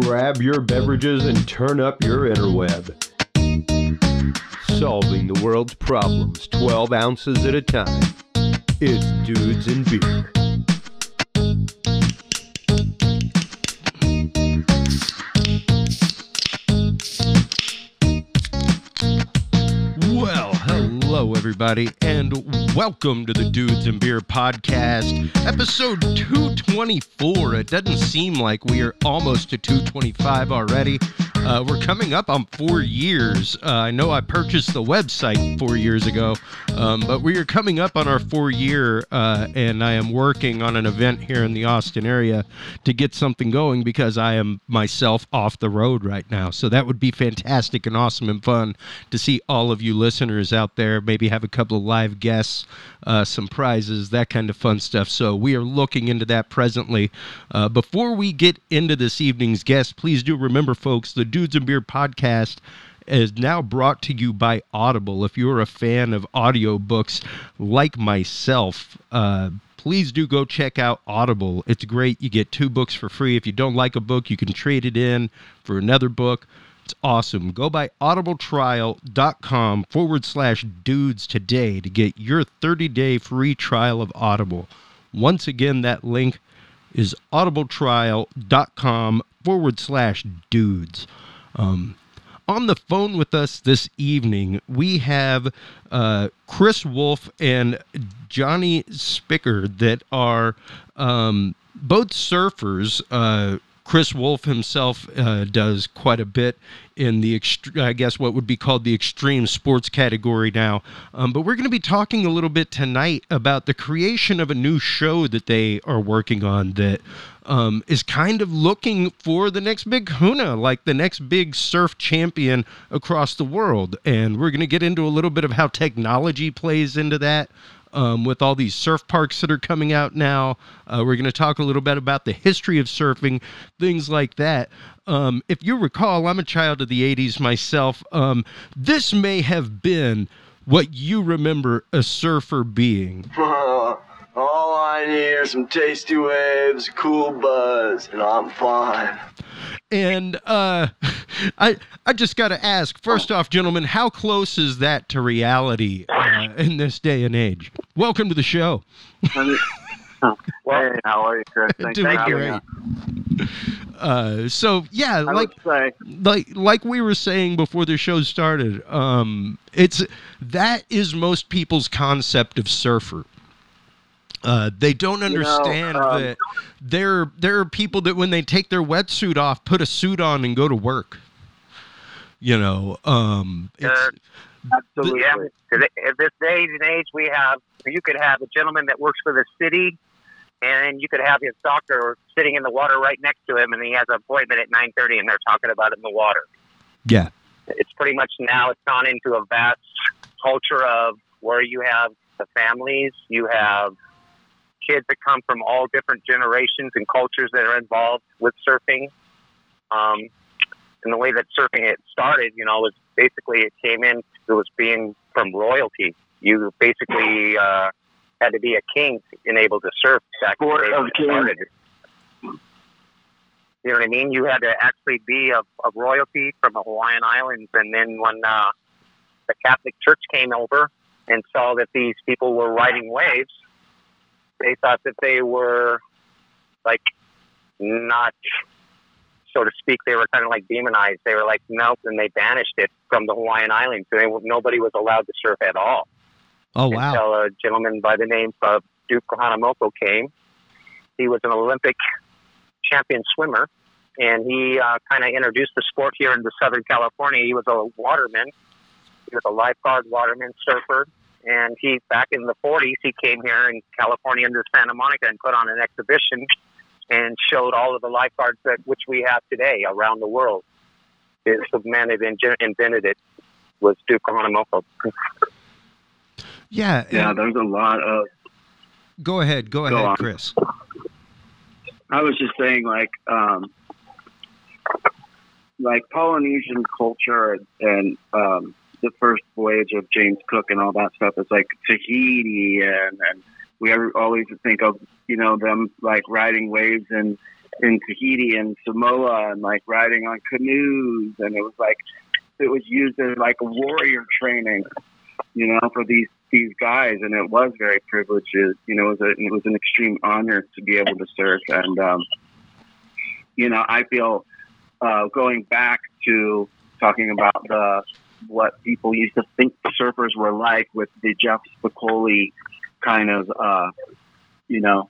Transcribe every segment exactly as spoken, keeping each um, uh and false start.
Grab your beverages and turn up your interweb. Solving the world's problems twelve ounces at a time. It's Dudes and Beer. Well, hello everybody, and welcome to the Dudes and Beer podcast, episode two twenty-four. It doesn't seem like we are almost to two twenty-five already. Uh, we're coming up on four years. Uh, I know I purchased the website four years ago, um, but we are coming up on our four year, uh, and I am working on an event here in the Austin area to get something going because I am myself off the road right now. So that would be fantastic and awesome and fun to see all of you listeners out there, maybe have a couple of live guests, uh, some prizes, that kind of fun stuff. So we are looking into that presently. Uh, before we get into this evening's guest, please do remember, folks, the Dudes and Beer podcast is now brought to you by Audible. If you're a fan of audiobooks like myself, uh, please do go check out Audible. It's great. You get two books for free. If you don't like a book, you can trade it in for another book. It's awesome. Go by audibletrial.com forward slash dudes today to get your thirty-day free trial of Audible. Once again, that link is audibletrial.com forward slash dudes. Um, on the phone with us this evening, we have uh, Chris Wolf and Johnny Spicker that are um, both surfers. Uh, Chris Wolf himself uh, does quite a bit in the, ext- I guess, what would be called the extreme sports category now. Um, but we're going to be talking a little bit tonight about the creation of a new show that they are working on that um, is kind of looking for the next big kahuna, like the next big surf champion across the world. And we're going to get into a little bit of how technology plays into that. Um, with all these surf parks that are coming out now. Uh, we're going to talk a little bit about the history of surfing, things like that. Um, if you recall, I'm a child of the eighties myself. Um, this may have been what you remember a surfer being. All I need are some tasty waves, cool buzz, and I'm fine. And uh, I I just got to ask, first off, gentlemen, how close is that to reality uh, in this day and age? Welcome to the show. Well, hey, how are you, Chris? Thanks Doing for having great. me. Uh, so yeah, I like would say, like like we were saying before the show started, um, it's that is most people's concept of surfer. Uh, they don't understand you know, um, that there there are people that when they take their wetsuit off, put a suit on and go to work. You know, um, it's, Uh, absolutely. Yeah, at this day and age, we have, you could have a gentleman that works for the city, and you could have his doctor sitting in the water right next to him, and he has an appointment at nine thirty, and they're talking about it in the water. yeah, It's pretty much now, it's gone into a vast culture of where you have the families, you have kids that come from all different generations and cultures that are involved with surfing. Um, and the way that surfing it started, you know, was basically it came in, it was being from royalty. You basically uh, had to be a king and able to surf back in the day when it started. You know what I mean? You had to actually be of, of royalty from the Hawaiian Islands. And then when uh, the Catholic Church came over and saw that these people were riding waves, they thought that they were like not, so to speak, they were kind of like demonized. They were like, nope, and they banished it from the Hawaiian Islands. So they, nobody was allowed to surf at all. oh wow, Until a gentleman by the name of Duke Kahanamoku came. He was an Olympic champion swimmer, and he uh, kind of introduced the sport here into Southern California. He was a waterman. He was a lifeguard, waterman, surfer. And he, back in the forties, he came here in California into Santa Monica and put on an exhibition and showed all of the lifeguards that which we have today around the world. It's the man that invented it was Duke Kahanamoku. yeah, Yeah, and- there's a lot of. Go ahead, go, Go ahead, on. Chris. I was just saying, like, um, like Polynesian culture and, and um, the first voyage of James Cook and all that stuff is like Tahiti, and, and we ever, always think of, you know, them like riding waves and in Tahiti and Samoa and like riding on canoes, and it was like it was used as like a warrior training, you know, for these these guys, and it was very privileged. You know, it was a, it was an extreme honor to be able to surf, and um, you know, I feel uh, going back to talking about the what people used to think surfers were like with the Jeff Spicoli kind of, uh, you know,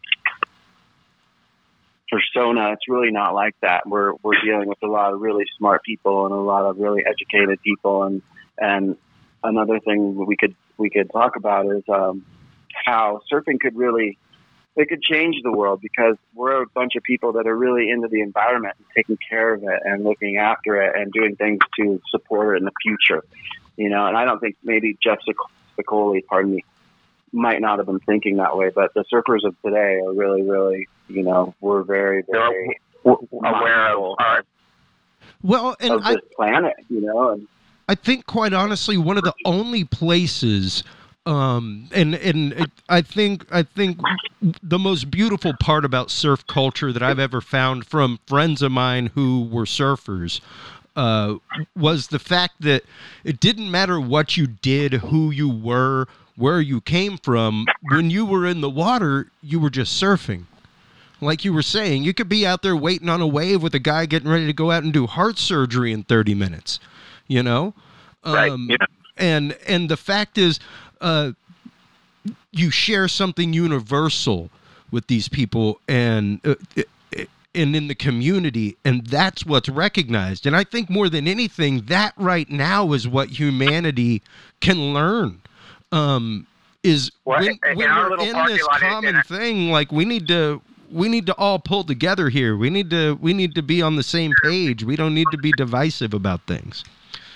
persona. It's really not like that. We're we're dealing with a lot of really smart people and a lot of really educated people, and and another thing we could we could talk about is um, how surfing could really it could change the world, because we're a bunch of people that are really into the environment and taking care of it and looking after it and doing things to support it in the future. You know, and I don't think maybe Jeff Spicoli, pardon me, might not have been thinking that way, but the surfers of today are really, really, you know, we're very, very aware of our well, and of this I, planet, you know. And I think, quite honestly, one of the only places, um, and and it, I think I think the most beautiful part about surf culture that I've ever found from friends of mine who were surfers uh, was the fact that it didn't matter what you did, who you were, where you came from. When you were in the water, you were just surfing. Like you were saying, you could be out there waiting on a wave with a guy getting ready to go out and do heart surgery in thirty minutes, you know? Right. Um, Yeah. And and the fact is, uh, you share something universal with these people and uh, and in the community, and that's what's recognized. And I think more than anything, that right now is what humanity can learn. Um, is Well, when, in when our we're little in parking this lot, in- common in- thing, like we need to we need to all pull together here. We need to we need to be on the same page. We don't need to be divisive about things.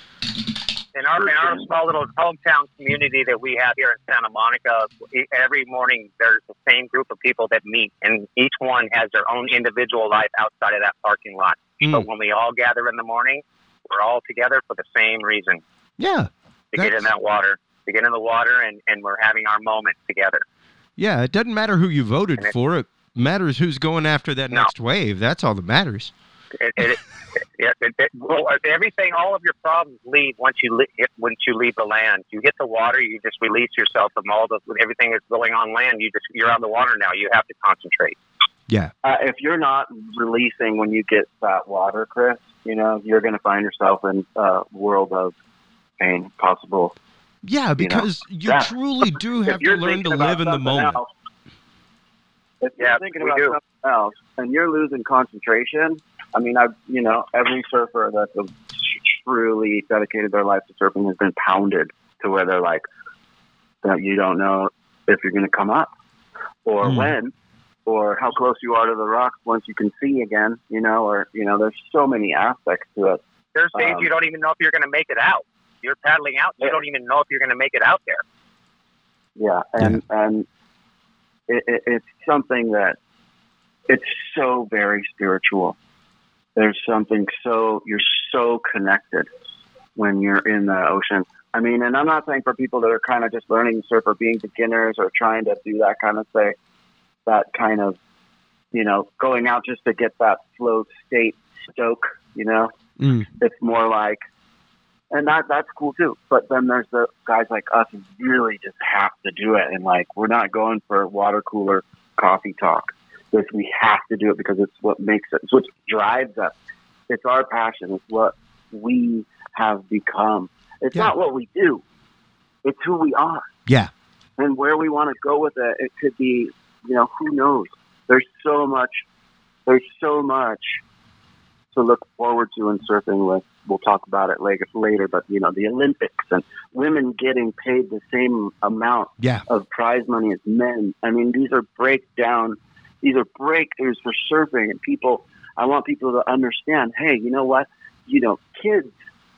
In our, in our small little hometown community that we have here in Santa Monica, e- every morning there's the same group of people that meet, and each one has their own individual life outside of that parking lot. Mm. But when we all gather in the morning, we're all together for the same reason, Yeah. to get in That's- that water, to get in the water, and, and we're having our moment together. Yeah, it doesn't matter who you voted And it- for. It matters who's going after that No. next wave. That's all that matters. It, it, it, it, it, well, everything, all of your problems leave once you leave, once you leave the land. You hit the water, you just release yourself from all the everything that's going on land. You just you're on the water now. You have to concentrate. Yeah. uh, if you're not releasing when you get that water, Chris, you know, you're going to find yourself in a world of pain, possible. Yeah, because you, Yeah. truly do If have to you're learn to thinking about live in the something moment. else- if you're Yeah, thinking we about do. something else and you're losing concentration, I mean, I've, you know, every surfer that's a, truly dedicated their life to surfing has been pounded to where they're like, that you don't know if you're going to come up or Mm. when or how close you are to the rocks once you can see again, you know, or, you know, there's so many aspects to it. There's days Um, you don't even know if you're going to make it out. You're paddling out, you Yeah. don't even know if you're going to make it out there. Yeah, and and it, it, it's something that it's so very spiritual. There's something so you're so connected when you're in the ocean. I mean, and I'm not saying for people that are kind of just learning to surf or being beginners or trying to do that kind of thing, that kind of, you know, going out just to get that flow state stoke. You know, Mm. it's more like. And that that's cool too. But then there's the guys like us who really just have to do it. And like, we're not going for water cooler coffee talk. This, we have to do it because it's what makes it, it's what drives us. It's our passion. It's what we have become. It's Yeah. not what we do. It's who we are. Yeah. And where we want to go with it, it could be, you know, who knows? There's so much, there's so much to look forward to in surfing with. We'll talk about it later, later, but you know, the Olympics and women getting paid the same amount Yeah. of prize money as men. I mean, these are breakdown, these are breakthroughs for surfing, and people, I want people to understand, hey, you know what? You know, kids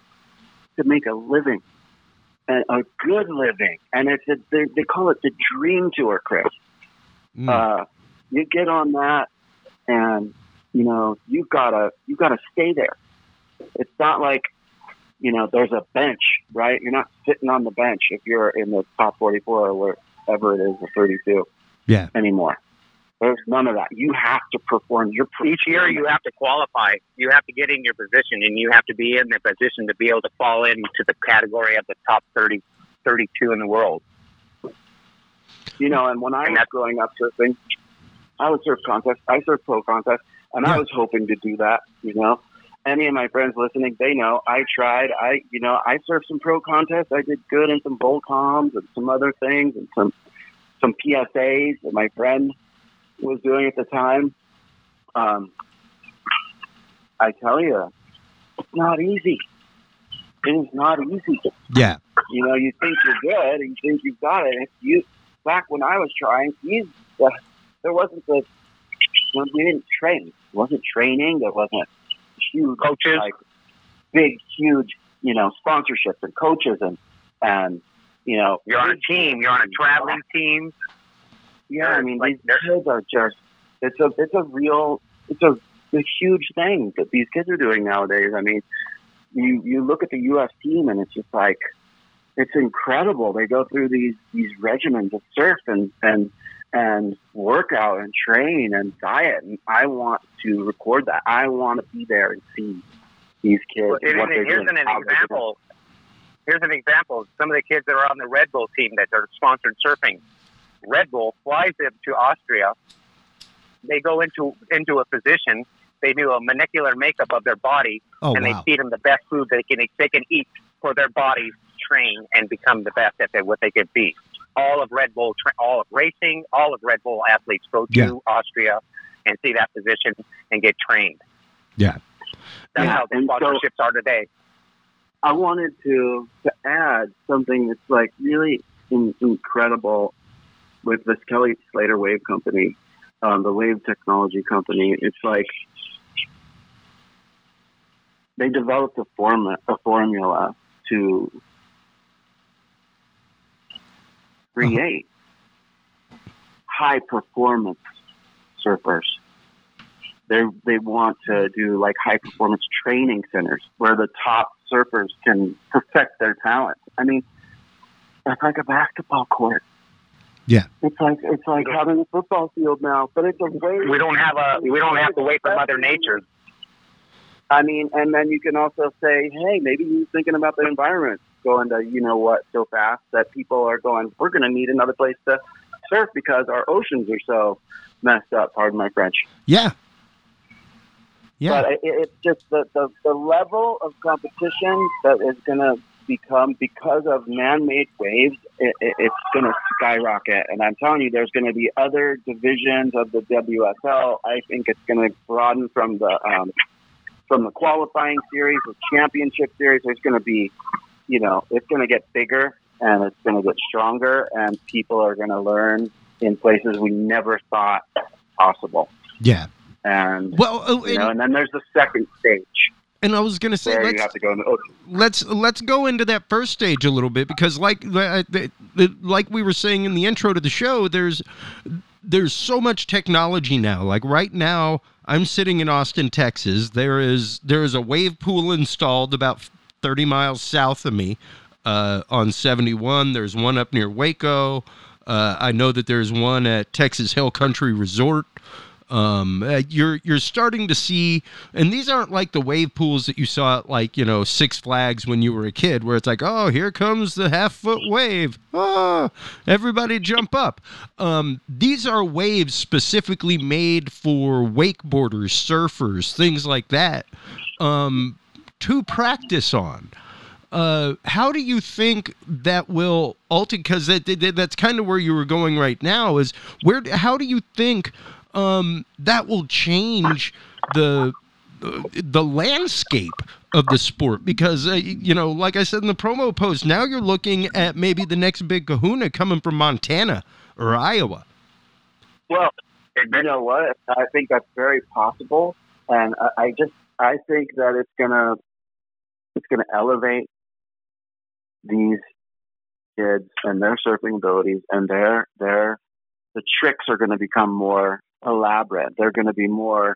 to make a living, and a good living, and it's a, they, they call it the dream tour, Chris. Mm. Uh, you get on that, and you know, you've gotta, you've gotta stay there. It's not like, you know, there's a bench, right? You're not sitting on the bench if you're in the top forty-four or wherever it is, the thirty-two Yeah. anymore. There's none of that. You have to perform. Your Each year you have to qualify. You have to get in your position, and you have to be in the position to be able to fall into the category of the top thirty, thirty-two in the world. You know, and when I And was that's- growing up surfing, I would surf contests. I surf pro contests, and Yeah. I was hoping to do that, you know. Any of my friends listening, they know I tried. I, you know, I surfed some pro contests. I did good in some bowl comms and some other things and some some P S As that my friend was doing at the time. Um, I tell you, it's not easy. It is not easy. Yeah. You know, you think you're good and you think you've got it. If you back when I was trying, you, uh, there wasn't the when we didn't train. There wasn't training. There wasn't huge Coaches. like big, huge, you know, sponsorships and coaches and and you know. You're on a team. You're on a traveling team. Yeah, I mean, Like, these they're- kids are just, it's a, it's a real, it's a, a huge thing that these kids are doing nowadays. I mean, you, you look at the U S team and it's just like, it's incredible. They go through these, these regimens of surf and, and, and workout and train and diet. And I want to record that. I want to be there and see these kids. Well, and what here's they're an, doing, an how they're doing. example. Here's an example. Some of the kids that are on the Red Bull team that are sponsored surfing. Red Bull flies them to Austria. They go into into a position. They do a molecular makeup of their body, Oh, and wow. they feed them the best food they can they can eat for their bodies, train, and become the best at what they can be. All of Red Bull, tra- all of racing, all of Red Bull athletes go to Yeah. Austria and see that position and get trained. Yeah. That's Yeah, how the and so- sponsorships are today. I wanted to to add something that's like really in, incredible with this Kelly Slater Wave Company, um, the Wave Technology Company. It's like they developed a form a formula to create high performance surfers. They they want to do like high performance training centers where the top surfers can perfect their talent. I mean, it's like a basketball court. Yeah. It's like it's like having a football field now, but it's a way. We don't have a we don't have to wait for Mother Nature. I mean, and then you can also say, hey, maybe he's thinking about the environment going to, you know what, so fast that people are going, we're going to need another place to surf because our oceans are so messed up. Pardon my French. Yeah. Yeah. But it, it's just the, the, the level of competition that is going to become because of man-made waves, it, it, it's going to skyrocket. And I'm telling you, there's going to be other divisions of the W S L. I think it's going to broaden from the um, from the qualifying series, the championship series. There's going to be, you know, it's going to get bigger and it's going to get stronger, and people are going to learn in places we never thought possible. Yeah. And Well, oh, you know, and, and then there's the second stage and I was going to say, where let's, you have to go in the ocean. let's let's go into that first stage a little bit, because like uh, the- the- like we were saying in the intro to the show, there's there's so much technology now. Like right now, I'm sitting in Austin, Texas. There is there is a wave pool installed about thirty miles south of me uh, on seventy-one. There's one up near Waco. Uh, I know that there's one at Texas Hill Country Resort. Um, uh, you're you're starting to see, and these aren't like the wave pools that you saw at like, you know, Six Flags when you were a kid, where it's like, oh, here comes the half foot wave, ah, everybody jump up. Um, these are waves specifically made for wakeboarders, surfers, things like that, um, to practice on. Uh, how do you think that will alter? Because that, that, that's kind of where you were going right now. Is where? How do you think um, that will change the uh, the landscape of the sport? Because uh, you know, like I said in the promo post, now you're looking at maybe the next big kahuna coming from Montana or Iowa. Well, you know what? I think that's very possible, and I, I just I think that it's gonna it's gonna elevate these kids and their surfing abilities, and their their the tricks are going to become more elaborate. They're going to be more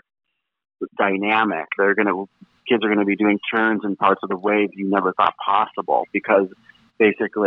dynamic. They're going to kids are going to be doing turns in parts of the wave you never thought possible, because basically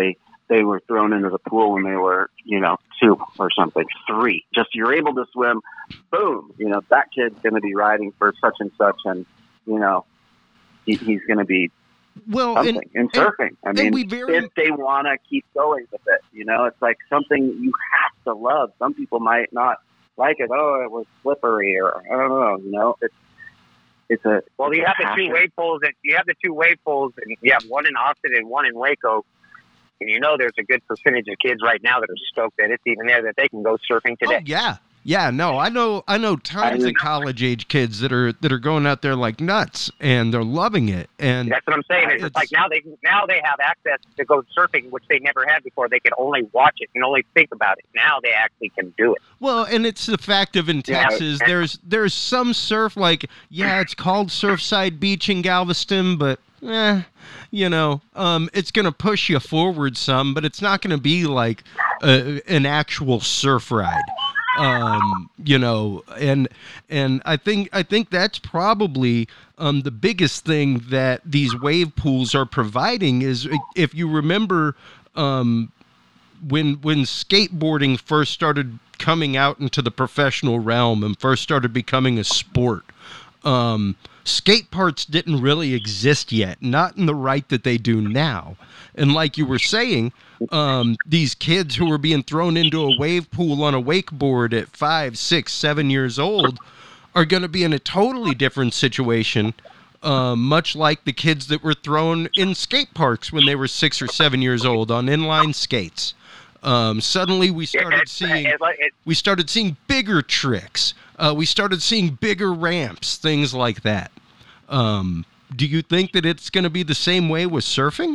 they were thrown into the pool when they were, you know, two or something, three. Just you're able to swim, boom, you know, that kid's going to be riding for such and such, and, you know, he, he's going to be well, something. And, in surfing, and, I mean, we very... if they want to keep going with it, you know, it's like something you have to love. Some people might not like it. Oh, it was slippery, or I don't know, you know, it's, it's a, well, it's you a have passion. the two wave pools, and you have the two wave pools, and you have one in Austin and one in Waco. And you know, there's a good percentage of kids right now that are stoked that it's even there, that they can go surfing today. Oh, yeah. Yeah, no, I know I know tons of college age kids that are that are going out there like nuts, and they're loving it. And that's what I'm saying. It's, it's like now they now they have access to go surfing, which they never had before. They could only watch it and only think about it. Now they actually can do it. Well, and it's the fact of in Texas, Yeah. there's there's some surf, like, yeah, it's called Surfside Beach in Galveston, but eh, you know, um, it's going to push you forward some, but it's not going to be like a, an actual surf ride. Um, you know, and and I think I think that's probably um, the biggest thing that these wave pools are providing is, if you remember, um, when when skateboarding first started coming out into the professional realm and first started becoming a sport, um, skate parks didn't really exist yet, not in the right that they do now. And like you were saying, um, these kids who were being thrown into a wave pool on a wakeboard at five, six, seven years old are going to be in a totally different situation, uh, much like the kids that were thrown in skate parks when they were six or seven years old on inline skates. Um, suddenly we started seeing we started seeing bigger tricks. Uh, we started seeing bigger ramps, things like that. Um, do you think that it's going to be the same way with surfing?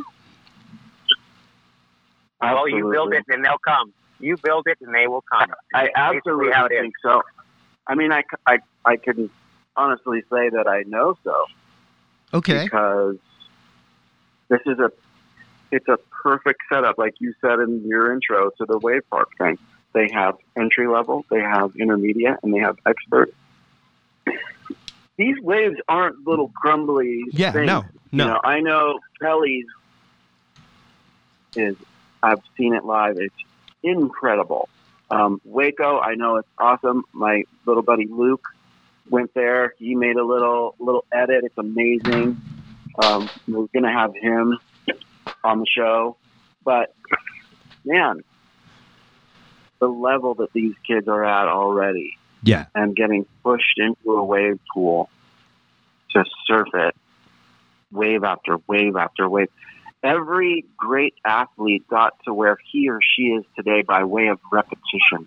Well, you build it and they'll come. You build it and they will come. I absolutely how it is. think so. I mean, I, I, I can honestly say that I know so. Okay. Because this is a, it's a perfect setup, like you said in your intro to the wave park thing. They have entry level, they have intermediate, and they have expert. These waves aren't little crumbly yeah, things. no, no. You know, I know Kelly's is, I've seen it live. It's incredible. Um, Waco, I know it's awesome. My little buddy Luke went there. He made a little little edit. It's amazing. Um, we're going to have him on the show. But, man, the level that these kids are at already, yeah, and getting pushed into a wave pool to surf it, wave after wave after wave. Every great athlete got to where he or she is today by way of repetition.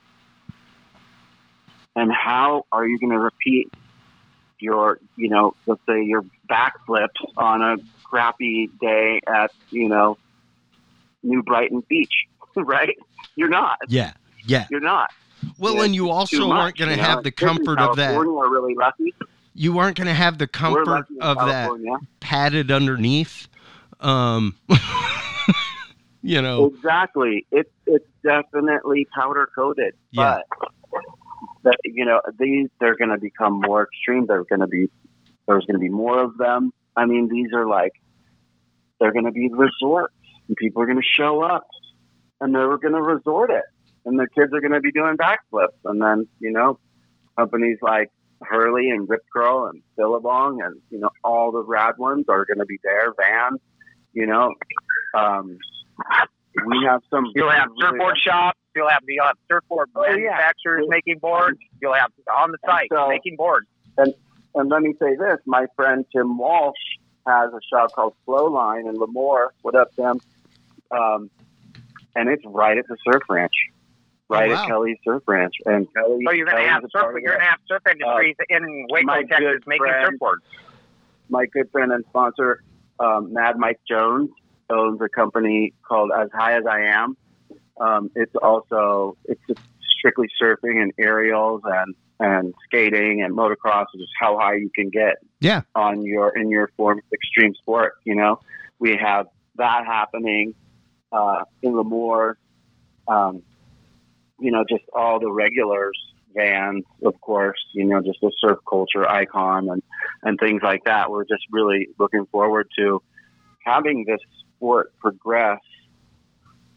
And how are you going to repeat your, you know, let's say your backflips on a crappy day at, you know, New Brighton Beach, right? You're not. Yeah, yeah. You're not. Well, It's and you also much, aren't going to you know? have the Kids in comfort of that. California are really lucky. You aren't going to have the We're comfort lucky in of that California. padded underneath. Um, you know, Exactly. It's it's definitely powder coated, Yeah. but that, you know, these they're going to become more extreme. They're going to be there's going to be more of them. I mean, these are like they're going to be resorts, and people are going to show up, and they're going to resort it, and the kids are going to be doing backflips, and then you know, companies like Hurley and Rip Curl and Billabong and you know all the rad ones are going to be there. Vans. You know, um, we have some. You'll have really surfboard shops. You'll have you'll have surfboard Oh, yeah. manufacturers making boards. You'll have on the site so- making boards. And and let me say this: my friend Tim Walsh has a shop called Flowline in Lemoore. What up, Tim? Um, and it's right at the surf ranch, right Oh, wow. at Kelly's Surf Ranch. And Kelly, So you're going to Kelly's have a surf. part of You're it. going to have surf industries in Waco, my Texas, good making friend- surfboards. My good friend and sponsor, um, Mad Mike Jones, owns a company called As High As I Am. Um, it's also it's just strictly surfing and aerials and and skating and motocross, is just how high you can get. Yeah. On your in your form of extreme sport, you know, we have that happening uh, in Lemoore. Um, you know, just all the regulars, Vans, of course. You know, just a surf culture icon and and things like that. We're just really looking forward to having this sport progress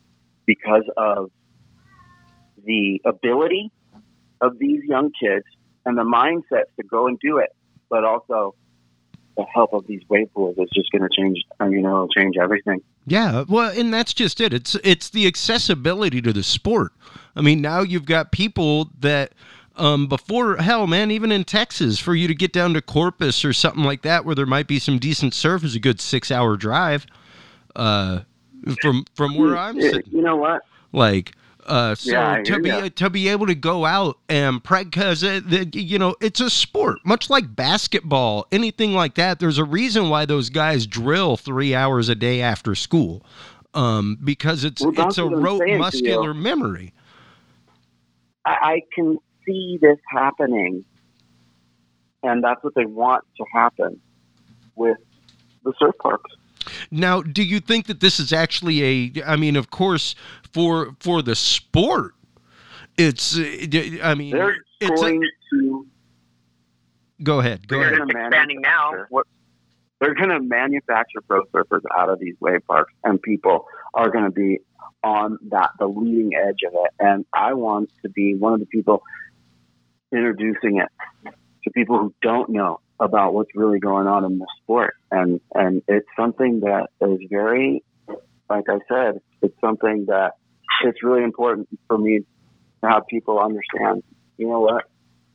because of the ability of these young kids and the mindset to go and do it, but also the help of these wave pools is just going to change, you know, it'll change everything. Yeah, well, and that's just it. It's it's the accessibility to the sport. I mean, now you've got people that um, before, hell, man, even in Texas, for you to get down to Corpus or something like that, where there might be some decent surf, is a good six-hour drive uh, from from where I'm sitting. You know what? Like, uh, so Yeah, to be ya. to be able to go out and because you know it's a sport, much like basketball, anything like that. There's a reason why those guys drill three hours a day after school, um, because it's Well, that's it's a what I'm rote saying to muscular you. memory. I, I can see this happening, and that's what they want to happen with the surf parks. Now, do you think that this is actually a? I mean, of course, for for the sport, it's. uh, I mean, They're it's. going A, to go ahead. Go They're ahead. gonna expanding now. manufacture- What, they're going to manufacture pro surfers out of these wave parks, and people are going to be on that the leading edge of it. And I want to be one of the people introducing it to people who don't know about what's really going on in the sport. And and it's something that is very, like I said, it's something that it's really important for me to have people understand. You know what?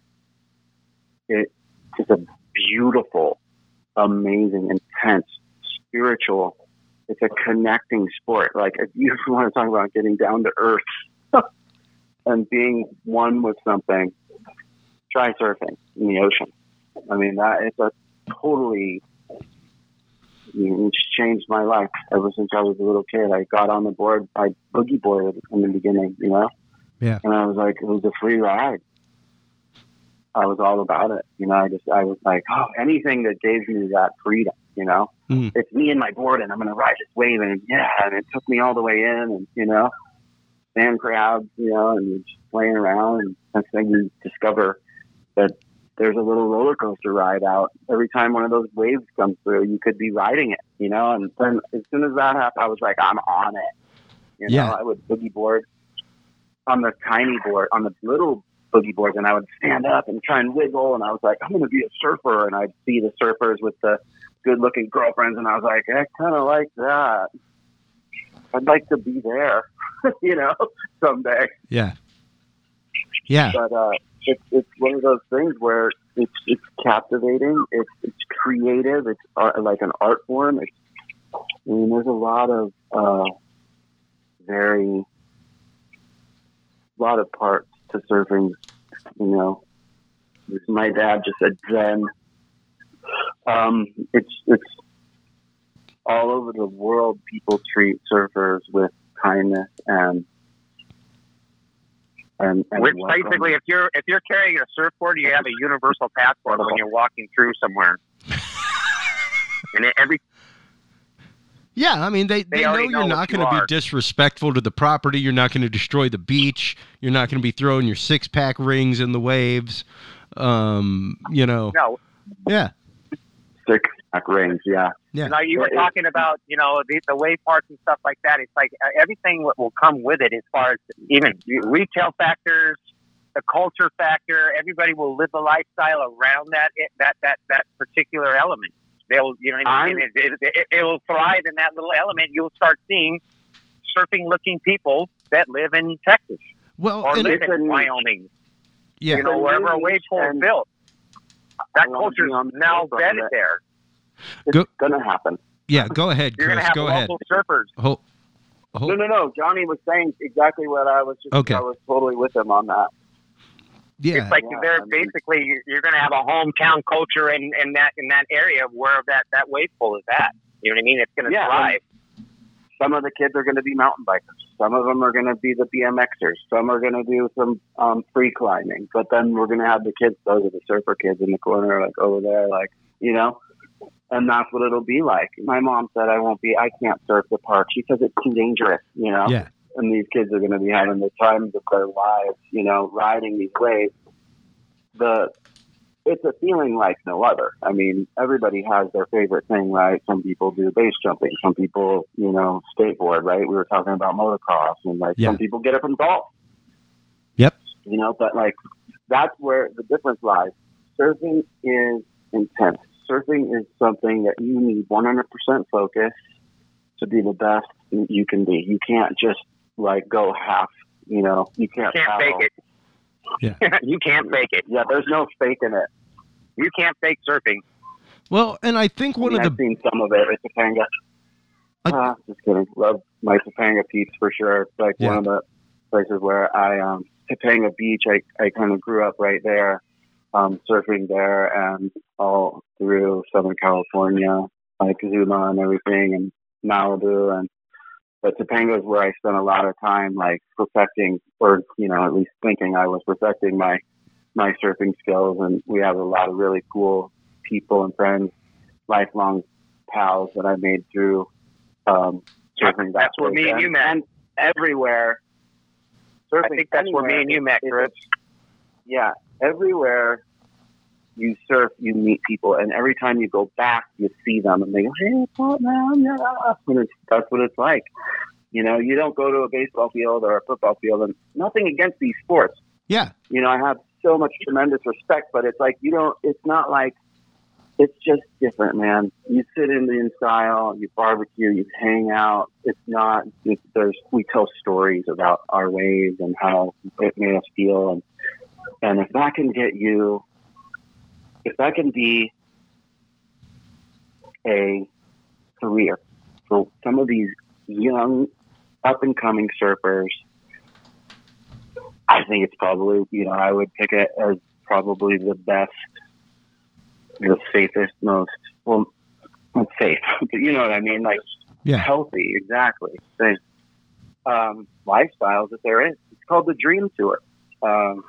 It is a beautiful, amazing, intense, spiritual. It's a connecting sport. Like, if you want to talk about getting down to earth and being one with something, try surfing in the ocean. I mean, that it's a totally, you know, it's changed my life ever since I was a little kid. I got on the board, I boogie boarded in the beginning, you know? Yeah. And I was like, it was a free ride. I was all about it. You know, I just, I was like, oh, anything that gave me that freedom, you know? Mm. It's me and my board and I'm going to ride this wave. And yeah, and it took me all the way in and, you know, fan crowds, you know, and you're just playing around. And next thing you discover that there's a little roller coaster ride out. Every time one of those waves comes through, you could be riding it, you know? And then as soon as that happened, I was like, I'm on it. You know, Yeah. I would boogie board on the tiny board, on the little boogie boards, and I would stand up and try and wiggle. And I was like, I'm going to be a surfer. And I'd see the surfers with the good looking girlfriends. And I was like, I kind of like that. I'd like to be there, you know, someday. Yeah. Yeah. But, uh, It's it's one of those things where it's it's captivating, it's it's creative, it's art, like an art form. It's, I mean, there's a lot of uh, very lot of parts to surfing. You know, my dad just said zen. Um, it's it's all over the world. People treat surfers with kindness and. And, and Which welcome. basically, if you're if you're carrying a surfboard, you have a universal passport when you're walking through somewhere. And every Yeah, I mean, they, they, They know already you're know not what you going to be are. disrespectful to the property. You're not going to destroy the beach. You're not going to be throwing your six-pack rings in the waves. Um, you know, no, yeah, Six pack rings, yeah. yeah. like you were Yeah, it- talking about, you know, the, the wave parks and stuff like that. It's like uh, everything will, will come with it, as far as even retail factors, the culture factor. Everybody will live the lifestyle around that that that that particular element. They'll, you know, what I mean? it, it, it, it will thrive in that little element. You'll start seeing surfing-looking people that live in Texas Well, or and, live it's in a- Wyoming. yeah, You know, wherever a wave pool is And built, that I wanna culture's be on the now forefront of vetted it. there. It's Go- gonna happen. yeah. Go ahead, You're going Chris. to have Go ahead. local surfers. Hold, hold. No, no, no. Johnny was saying exactly what I was. Just, Okay. I was totally with him on that. Yeah, It's like Yeah, they're I mean- basically you're, you're going to have a hometown culture in, in that in that area where that, that wave pool is at. You know what I mean? It's going to Yeah, thrive. Some of the kids are going to be mountain bikers. Some of them are going to be the B M Xers. Some are going to do some um, free climbing. But then we're going to have the kids. Those are the surfer kids in the corner, like over there, like you know. And that's what it'll be like. My mom said I won't be. I can't surf the park. She says it's too dangerous, you know. yeah, And these kids are going to be having the times of their lives, you know, riding these waves. The it's a feeling like no other. I mean, everybody has their favorite thing, right? Some people do base jumping. Some people, you know, skateboard, right? We were talking about motocross, and like Yeah. some people get it from golf. Yep. You know, but like that's where the difference lies. Surfing is intense. Surfing is something that you need one hundred percent focus to be the best you can be. You can't just like go half, you know, you can't, Can't paddle. fake it. Yeah. You can't fake it. Yeah, there's no faking it. You can't fake surfing. Well, and I think one I mean, of I've the seen some of it at Topanga. I- Ah, just kidding. Love my Topanga peeps for sure. It's like Yeah. one of the places where I, um, Topanga Beach, I, I kind of grew up right there, um, surfing there and all through Southern California, like Zuma and everything, and Malibu. And but Topanga is where I spent a lot of time, like perfecting, or you know, at least thinking I was perfecting my my surfing skills. And we have a lot of really cool people and friends, lifelong pals that I made through um, surfing. That's that where place. me and you met. And everywhere. Surfing I think that's where me and you met, Chris. Yeah, everywhere you surf, you meet people, and every time you go back, you see them, and they go, "Hey, what's up, man?" Yeah, and it's, that's what it's like. You know, you don't go to a baseball field or a football field, and nothing against these sports. yeah. You know, I have so much tremendous respect, but it's like you don't. It's not like it's just different, man. You sit in the in style, you barbecue, you hang out. It's not. It's, there's we tell stories about our waves and how it made us feel, and and if that can get you. If that can be a career for some of these young, up-and-coming surfers, I think it's probably, you know, I would pick it as probably the best, the safest, most, well, not safe, but you know what I mean? Like, Yeah. healthy, exactly. Thing. Um, lifestyles that there is. It's called the Dream Tour. Um,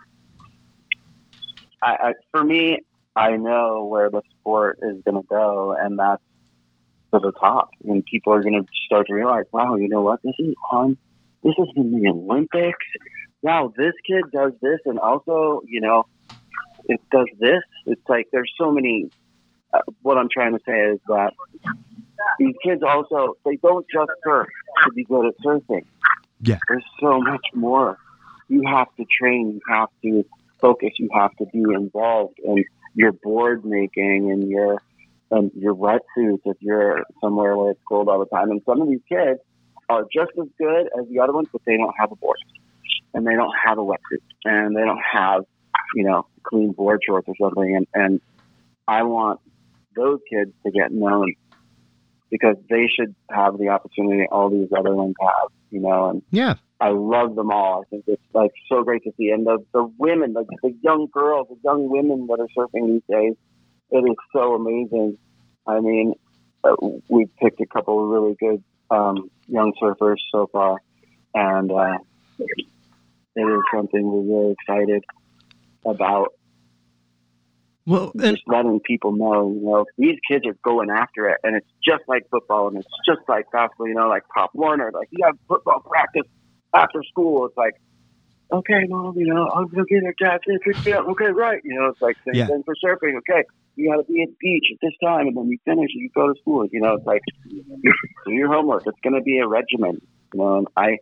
I, I, for me, I know where the sport is going to go, and that's to the top. And people are going to start to realize, wow, you know what? This is on, this is in the Olympics. Wow, this kid does this, and also, you know, it does this. It's like there's so many. Uh, what I'm trying to say is that these kids also, they don't just surf to be good at surfing. Yeah. There's so much more. You have to train. You have to focus. You have to be involved in your board making and your and your wetsuits if you're somewhere where it's cold all the time. And some of these kids are just as good as the other ones, but they don't have a board and they don't have a wetsuit and they don't have, you know, clean board shorts or something. And, and I want those kids to get known because they should have the opportunity all these other ones have, you know, and Yeah. I love them all. I think it's like so great to see. And the, the women, like the young girls, the young women that are surfing these days, it is so amazing. I mean, uh, we've picked a couple of really good um, young surfers so far. And uh, it is something we're really excited about. Well, and Just letting people know, you know, these kids are going after it. And it's just like football and it's just like basketball, you know, like Pop Warner. Like, you have football practice after school. It's like, okay, Mom, you know, I'm going to get a jacket. Okay, right. You know, it's like same Yeah. thing for surfing. Okay, you got to be at the beach at this time, and then you finish and you go to school. You know, it's like, do your homework. It's going to be a regimen. You know, and I,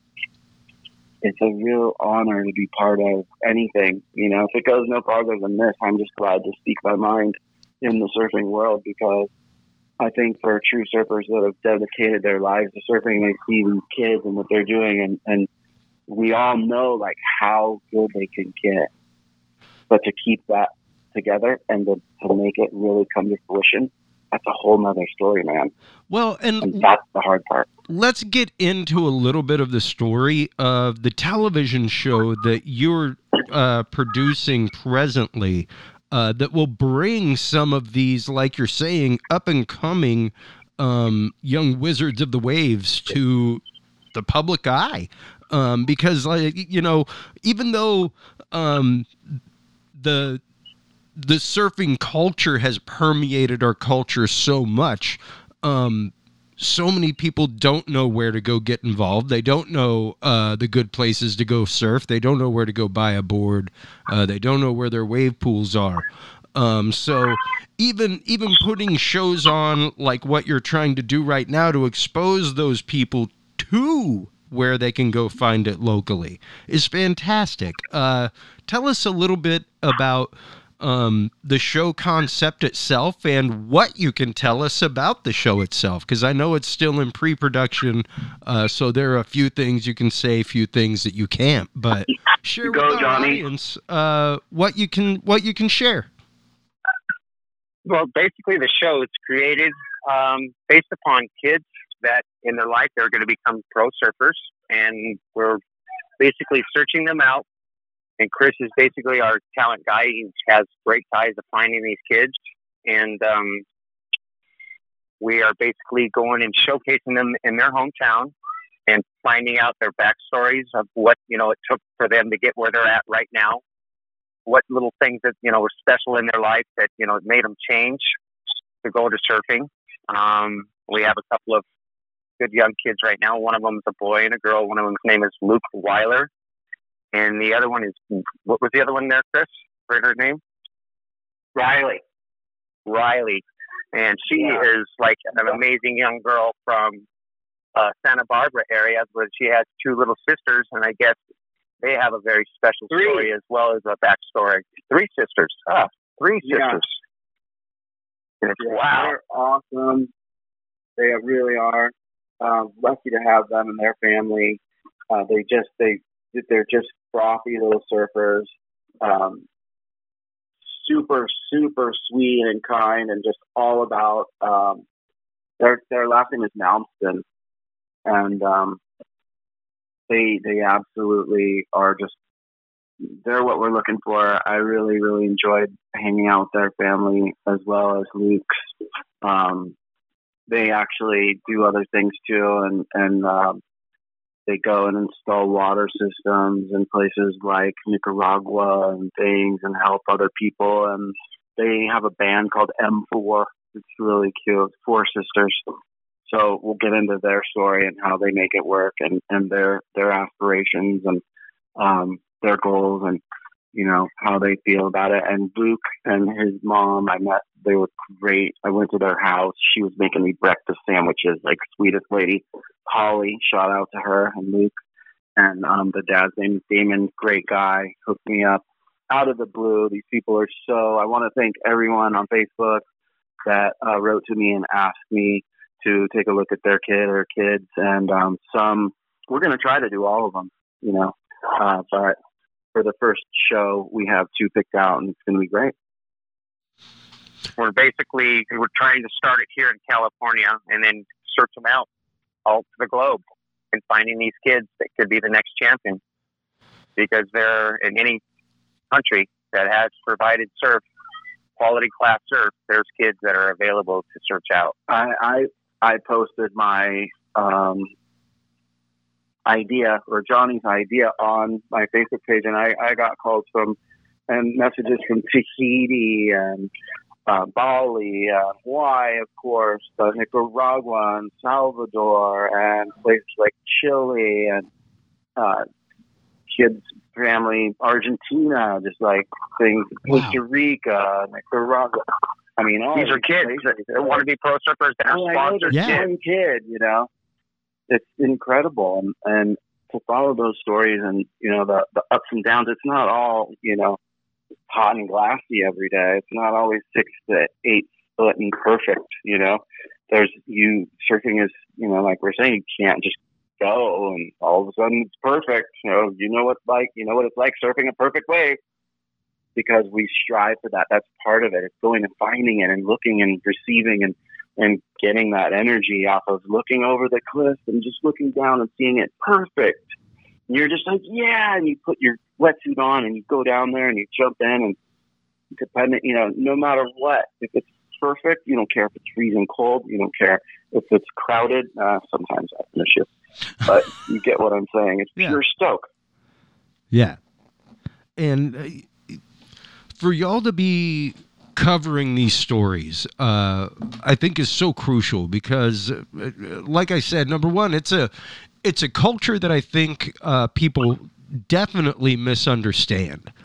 it's a real honor to be part of anything. You know, if it goes no farther than this, I'm just glad to speak my mind in the surfing world because I think for true surfers that have dedicated their lives to surfing, they see these kids and what they're doing, and, and we all know like how good they can get. But to keep that together and to, to make it really come to fruition, that's a whole nother story, man. well, And and that's the hard part. let's get into a little bit of the story of the television show that you're uh, producing presently uh, that will bring some of these, like you're saying, up and coming um, young wizards of the waves to the public eye. Um, because, like, you know, even though um, the the surfing culture has permeated our culture so much, um, so many people don't know where to go get involved. They don't know uh, the good places to go surf. They don't know where to go buy a board. Uh, they don't know where their wave pools are. Um, so even even putting shows on like what you're trying to do right now to expose those people to where they can go find it locally is fantastic. Uh, tell us a little bit about um, the show concept itself and what you can tell us about the show itself, because I know it's still in pre-production, uh, so there are a few things you can say, a few things that you can't, but share Go, with our Johnny. audience uh, what you can what you can share. Well, basically, the show is created um, based upon kids that in their life they're going to become pro surfers, and we're basically searching them out. And Chris is basically our talent guy. He has great ties to finding these kids, and um, we are basically going and showcasing them in their hometown and finding out their backstories of what you know it took for them to get where they're at right now. What little things that you know were special in their life that you know made them change to go to surfing. Um, we have a couple of good young kids right now. One of them is a boy and a girl. One of them's name is Luke Weiler, and the other one is what was the other one there, Chris? For her name, Riley. Riley, and she Yeah. is like an amazing young girl from uh, Santa Barbara area, where she has two little sisters, and I guess they have a very special Three. story as well as a backstory. Three sisters. Ah, three Yeah. sisters. And it's, Yeah, wow. they're awesome. They really are. Uh, lucky to have them and their family. Uh, they just they they're just frothy little surfers. Um, super super sweet and kind, and just all about. Um, their their last name is Malmsteen, and um, they they absolutely are just. They're what we're looking for. I really, really enjoyed hanging out with their family as well as Luke's. Um, they actually do other things too, and and um, they go and install water systems in places like Nicaragua and things, and help other people. And they have a band called M four. It's really cute. Four sisters. So we'll get into their story and how they make it work, and, and their their aspirations and um, their goals, and you know how they feel about it. And Luke and his mom, I met. They were great. I went to their house. She was making me breakfast sandwiches, like sweetest lady. Holly, shout out to her and Luke. And um, the dad's name is Damon. Great guy. Hooked me up out of the blue. These people are so. I want to thank everyone on Facebook that uh, wrote to me and asked me to take a look at their kid or kids. And um, some we're going to try to do all of them. You know, uh, but for the first show, we have two picked out, and it's going to be great. We're basically we're trying to start it here in California and then search them out all to the globe and finding these kids that could be the next champion, because they're in any country that has provided surf, quality class surf, there's kids that are available to search out. I I, I posted my um, idea or Johnny's idea on my Facebook page, and I, I got calls from and messages from Tahiti and uh, Bali, uh, Hawaii, of course, uh, Nicaragua and Salvador, and places like Chile and uh, kids' family, Argentina, just like things, Wow. Costa Rica, Nicaragua. I mean, all These are these kids that places. that want to be pro surfers that are Oh, I know, sponsored they're Yeah. kids. one kid, you know. It's incredible, and, and to follow those stories and you know the the ups and downs. It's not all you know hot and glassy every day. It's not always six to eight foot and perfect. You know, there's you surfing is you know like we're saying, you can't just go and all of a sudden it's perfect. You know, you know what like you know what it's like surfing a perfect wave, because we strive for that. That's part of it. It's going and finding it and looking and receiving and and getting that energy off of looking over the cliff and just looking down and seeing it perfect. And you're just like, yeah, and you put your wetsuit on and you go down there and you jump in, and depending, you know, no matter what, if it's perfect, you don't care if it's freezing cold, you don't care if it's crowded. Uh, sometimes that's an issue, but you get what I'm saying. It's Yeah. pure stoke. Yeah. And uh, for y'all to be covering these stories, uh, I think is so crucial because, uh, like I said, number one, it's a it's a culture that I think uh, people definitely misunderstand.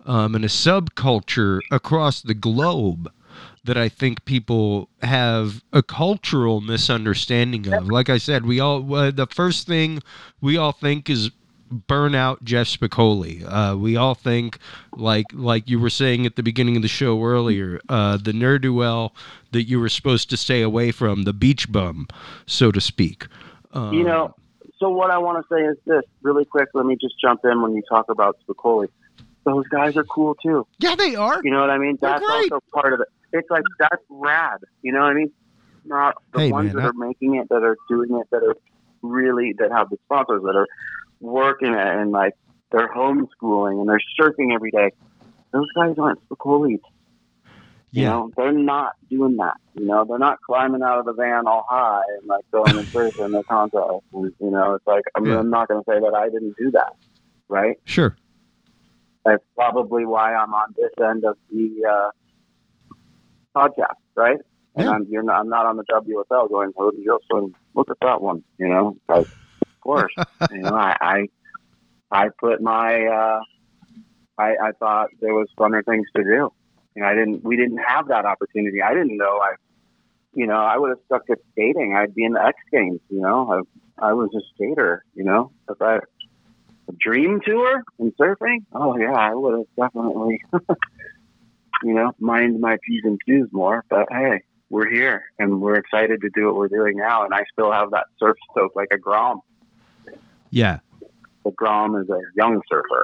um, and a subculture across the globe that I think people have a cultural misunderstanding of. Like I said, we all uh, the first thing we all think is burnout Jeff Spicoli. Uh, we all think, like like you were saying at the beginning of the show earlier, uh, the ne'er-do-well that you were supposed to stay away from, the beach bum, so to speak. Um, You know, so what I want to say is this, really quick. Let me just jump in when you talk about Spicoli. Those guys are cool too. yeah, they are. You know what I mean? They're That's great. also part of it. It's like, that's rad. You know what I mean? Not the Hey, ones man, that I- are making it, that are doing it, that are really, that have the sponsors, that are working it, and like they're homeschooling and they're surfing every day. Those guys aren't Spicolis. You Yeah. know, they're not doing that. You know, they're not climbing out of the van all high and like going and surfing their contest. You know, it's like, I'm, Yeah. I'm not going to say that I didn't do that. Right? Sure. That's probably why I'm on this end of the uh, podcast, right? And Yeah. I'm you're not, I'm not on the W S L going, oh, just look at that one, you know. Like, of course, you know, I, I I put my uh, I I thought there was funner things to do. You know, I didn't. We didn't have that opportunity. I didn't know. I, you know, I would have stuck at skating. I'd be in the X Games. You know, I I was a skater. You know, if I a dream tour and surfing. Oh yeah, I would have definitely. You know, mind my P's and Q's more. But hey, we're here and we're excited to do what we're doing now. And I still have that surf stoke like a Grom. Yeah. The Grom is a young surfer.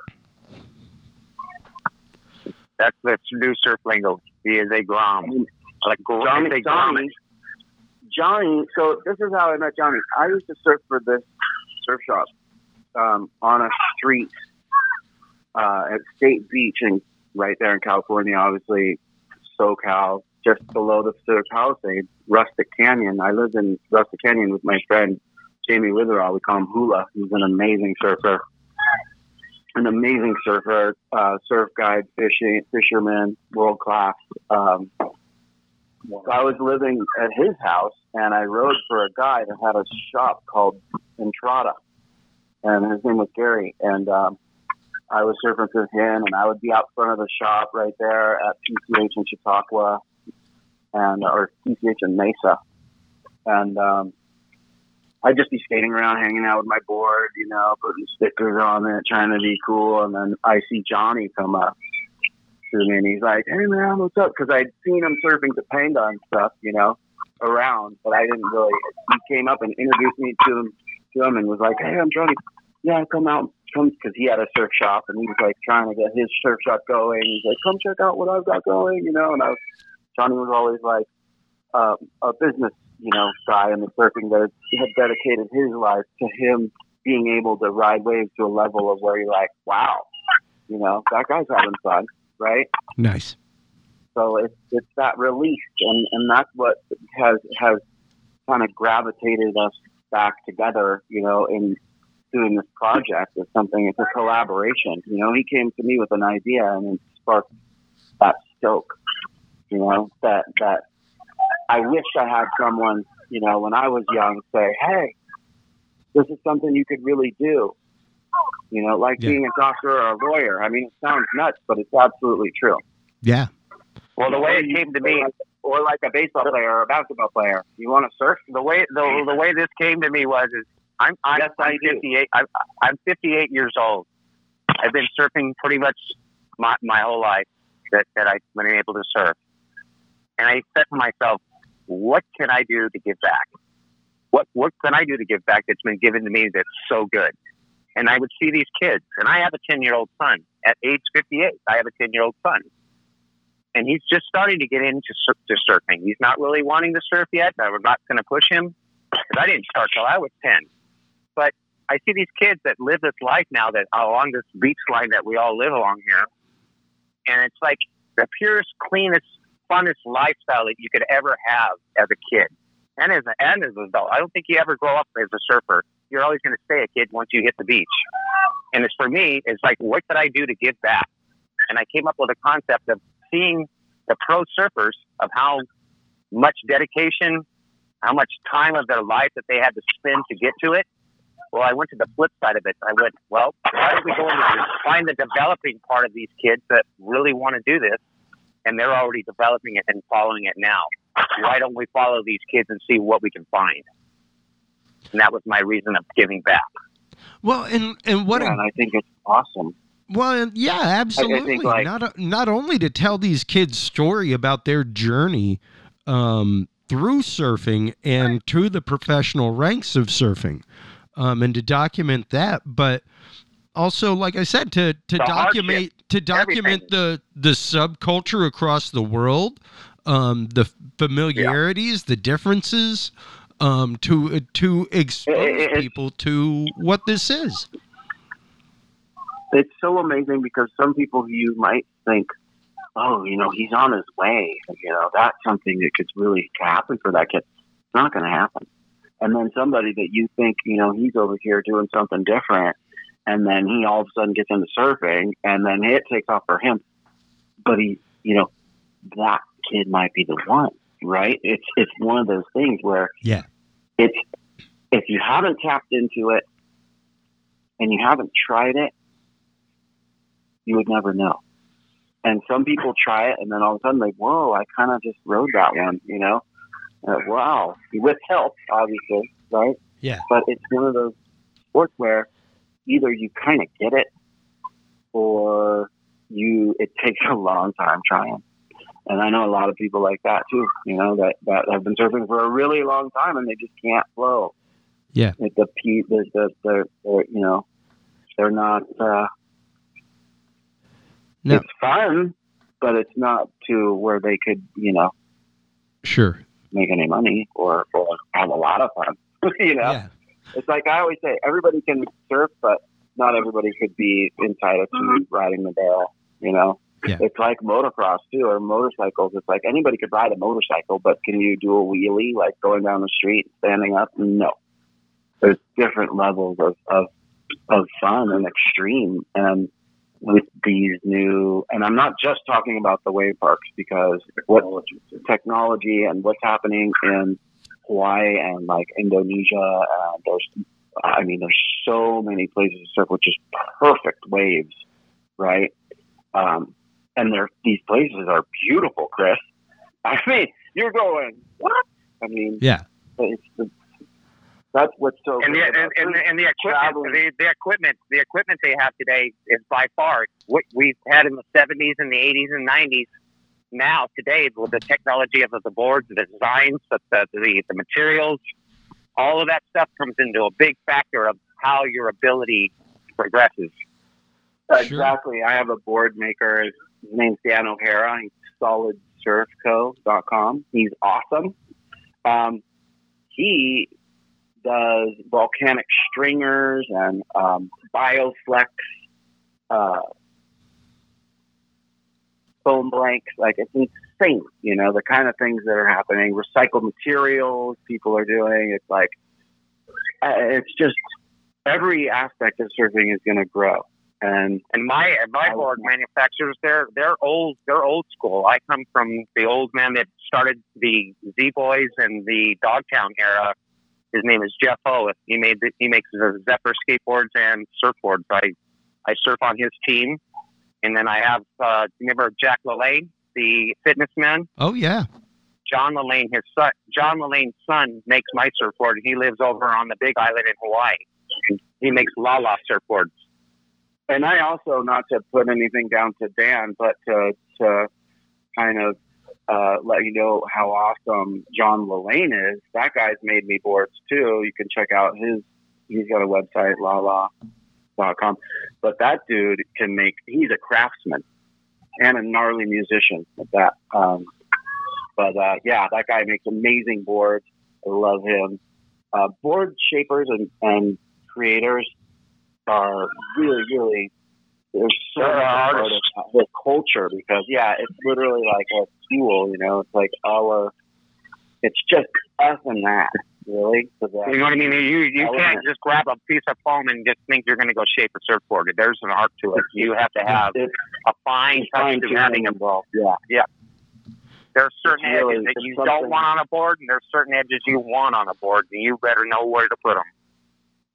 That's the new surf lingo. He is a Grom. Like Johnny, Johnny, Johnny, Johnny. So this is how I met Johnny. I used to surf for this surf shop um, on a street uh, at State Beach, and right there in California, obviously SoCal, just below the Pacific Palisades, Rustic Canyon. I lived in Rustic Canyon with my friend Jamie Witherall. We call him Hula. He's an amazing surfer. An amazing surfer, uh, surf guide, fishing, fisherman, world class. Um, so I was living at his house, and I rode for a guy that had a shop called Entrada, and his name was Gary. And um, I was surfing with him, and I would be out front of the shop right there at P C H in Chautauqua, and or P C H in Mesa, and um, I'd just be skating around, hanging out with my board, you know, putting stickers on it, trying to be cool. And then I see Johnny come up to me, and he's like, "Hey, man, what's up?" Because I'd seen him surfing Topanga and stuff, you know, around, but I didn't really. He came up and introduced me to him, to him, and was like, "Hey, I'm Johnny. Yeah, come out, come," because he had a surf shop, and he was like trying to get his surf shop going. He's like, "Come check out what I've got going," you know. And I was, Johnny was always like uh, a business, you know, guy in the surfing that had dedicated his life to him being able to ride waves to a level of where you're like, wow, you know, that guy's having fun, right? Nice. So it's it's that release, and, and that's what has has kind of gravitated us back together, you know, in doing this project. It's something, it's a collaboration. You know, he came to me with an idea, and it sparked that stoke, you know, that that I wish I had someone, you know, when I was young, say, "Hey, this is something you could really do." You know, like Yeah. being a doctor or a lawyer. I mean, it sounds nuts, but it's absolutely true. Yeah. Well, the way it came to me, Or like a baseball player or a basketball player. You want to surf? the way the the way this came to me was is I'm I'm, Yes, I I'm do. fifty-eight. I'm, I'm fifty-eight years old. I've been surfing pretty much my my whole life that that I've been able to surf, and I said to myself, what can I do to give back? What what can I do to give back that's been given to me that's so good? And I would see these kids, and I have a ten-year-old son. At age fifty-eight, I have a ten-year-old son. And he's just starting to get into sur- to surfing. He's not really wanting to surf yet. I'm not going to push him because I didn't start till I was ten. But I see these kids that live this life now that along this beach line that we all live along here. And it's like the purest, cleanest, funnest lifestyle that you could ever have as a kid and as, a, and as an adult. I don't think you ever grow up as a surfer. You're always going to stay a kid once you hit the beach. And it's for me, it's like, what could I do to give back? And I came up with a concept of seeing the pro surfers of how much dedication, how much time of their life that they had to spend to get to it. Well, I went to the flip side of it. I went, well, why don't we go into the, find the developing part of these kids that really want to do this, and they're already developing it and following it now. Why don't we follow these kids and see what we can find? And that was my reason of giving back. Well, and and what? Yeah, a, and I think it's awesome. Well, and yeah, absolutely. think, like- not not only to tell these kids story about their journey um, through surfing and to the professional ranks of surfing, um, and to document that, but also, like I said, to to The document hardship, to document everything. the the subculture across the world, um, the familiarities, the differences, um, to to expose It- it- people to what this is. It's so amazing because some people you might think, oh, you know, he's on his way. You know, that's something that could really happen for that kid. It's not going to happen. And then somebody that you think, you know, he's over here doing something different, and then he all of a sudden gets into surfing, and then it takes off for him. But he, you know, that kid might be the one, right? It's it's one of those things where Yeah. it's if you haven't tapped into it and you haven't tried it, you would never know. And some people try it, and then all of a sudden, like, whoa, I kind of just rode that one, you know? Uh, wow. With help, obviously, right? Yeah. But it's one of those sports where either you kind of get it or you it takes a long time trying. And I know a lot of people like that, too, you know, that, that have been surfing for a really long time, and they just can't flow. Yeah. Like the, the, the, the, the, you know, they're not... Uh, No. It's fun, but it's not to where they could, you know, Sure. make any money or, or have a lot of fun. you know, Yeah. it's like I always say, everybody can surf, but not everybody could be entitled to riding the barrel. You know, Yeah. it's like motocross too, or motorcycles. It's like anybody could ride a motorcycle, but can you do a wheelie like going down the street, standing up? No. There's different levels of of, of fun and extreme, and with these new, and I'm not just talking about the wave parks, because what technology and what's happening in Hawaii and like Indonesia, uh, there's, I mean, there's so many places to surf with just perfect waves, right? Um, and they're, these places are beautiful, Chris. I mean, you're going, what? I mean, Yeah. it's the, that's what's so And the, good and, about and, surfing. and the equipment, Traveling. the, the equipment, the equipment they have today is by far what we've had in the seventies and the eighties and nineties. Now, today, with the technology of the boards, the designs, the, the, the, the materials, all of that stuff comes into a big factor of how your ability progresses. Exactly. I have a board maker. His name's Dan O'Hara. He's solid surf co dot com. He's awesome. Um, he does volcanic stringers and um, Bioflex uh, foam blanks. Like, it's insane, you know, the kind of things that are happening. Recycled materials people are doing. It's like, uh, it's just every aspect of surfing is going to grow. And And my my board manufacturers, they're they're old they're old school. I come from the old man that started the Z Boys and the Dogtown era. His name is Jeff O. He made the, he makes the Zephyr skateboards and surfboards. I I surf on his team, and then I have uh, remember Jack LaLanne, the fitness man. Oh, yeah. John LaLanne, his son, John LaLanne's son makes my surfboard. He lives over on the Big Island in Hawaii. He makes Lala surfboards. And I also, not to put anything down to Dan, but to, to kind of uh, let you know how awesome John LaLanne is. That guy's made me boards too. You can check out his, he's got a website, lala dot com. But that dude can make, he's a craftsman and a gnarly musician at that. Um, but uh, yeah, that guy makes amazing boards. I love him. Uh, board shapers and, and creators are really, really, there's so They're much part artists. of the culture, because yeah, it's literally like a fuel, you know, it's like our, it's just us and that, really. So that, You know what I mean? You you Element. can't just grab a piece of foam and just think you're going to go shape a surfboard. There's an art to it. You have to have it's a fine touch fine to tuning having a. involved. Yeah. There's certain It's really- edges that it's you something- don't want on a board, and there's certain edges you want on a board, and you better know where to put them.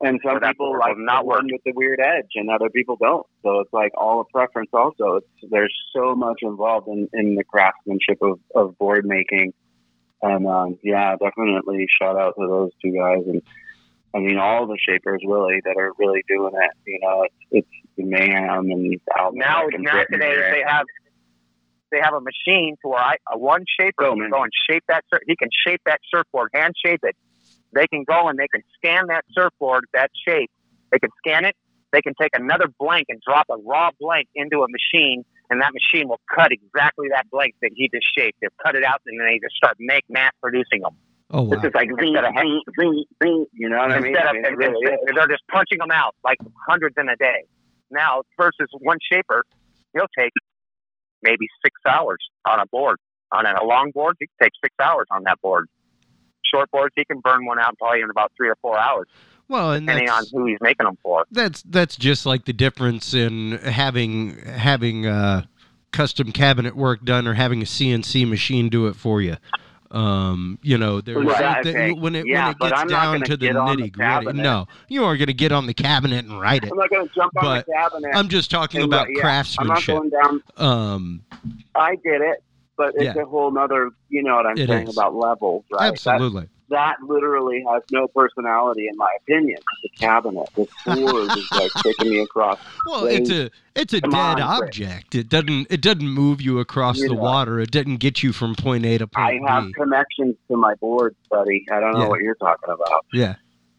And some that people board like will not the one work. with the weird edge, and other people don't. So it's like all a preference. Also, it's there's so much involved in, in the craftsmanship of, of board making, and um, yeah, definitely shout out to those two guys, and I mean all the shapers really that are really doing it. You know, it's it's the Mayhem and Al Now, and now Britain today here. they have they have a machine to where I, a one shaper Oh, can man. go and shape that. sur- He can shape that surfboard, hand shape it. They can go and they can scan that surfboard, that shape. They can scan it. They can take another blank and drop a raw blank into a machine, and that machine will cut exactly that blank that he just shaped. They'll cut it out, and then they just start make mass producing them. Oh, wow. It's just like zing, Instead of- zing, zing, zing, you know what I mean? Instead I of, mean, it and, really and is. they're just punching them out like hundreds in a day. Now versus one shaper, he'll take maybe six hours on a board. On a long board, he can take six hours on that board. Short boards, he can burn one out probably in about three or four hours, Well, and depending on that's, who he's making them for. that's that's just like the difference in having having uh, custom cabinet work done or having a C N C machine do it for you. Um, you know, there's Right, th- okay. when it Yeah, when it but gets I'm not down gonna to the get on the nitty gritty. cabinet. No, you are going to get on the cabinet and write it. I'm not going to jump on But the cabinet. I'm just talking and about write- yeah, I'm not craftsmanship. going down. Um, I get it, but it's Yeah. a whole nother, you know what I'm It saying is. about levels, right? absolutely. That, that literally has no personality, in my opinion. The cabinet, the board is like taking me across. Well, it's They- a it's a Come dead on, Chris. object. It doesn't it doesn't move you across You the know. water. It doesn't get you from point A to I point have B. connections to my boards, buddy. I don't know Yeah. what you're talking about. Yeah.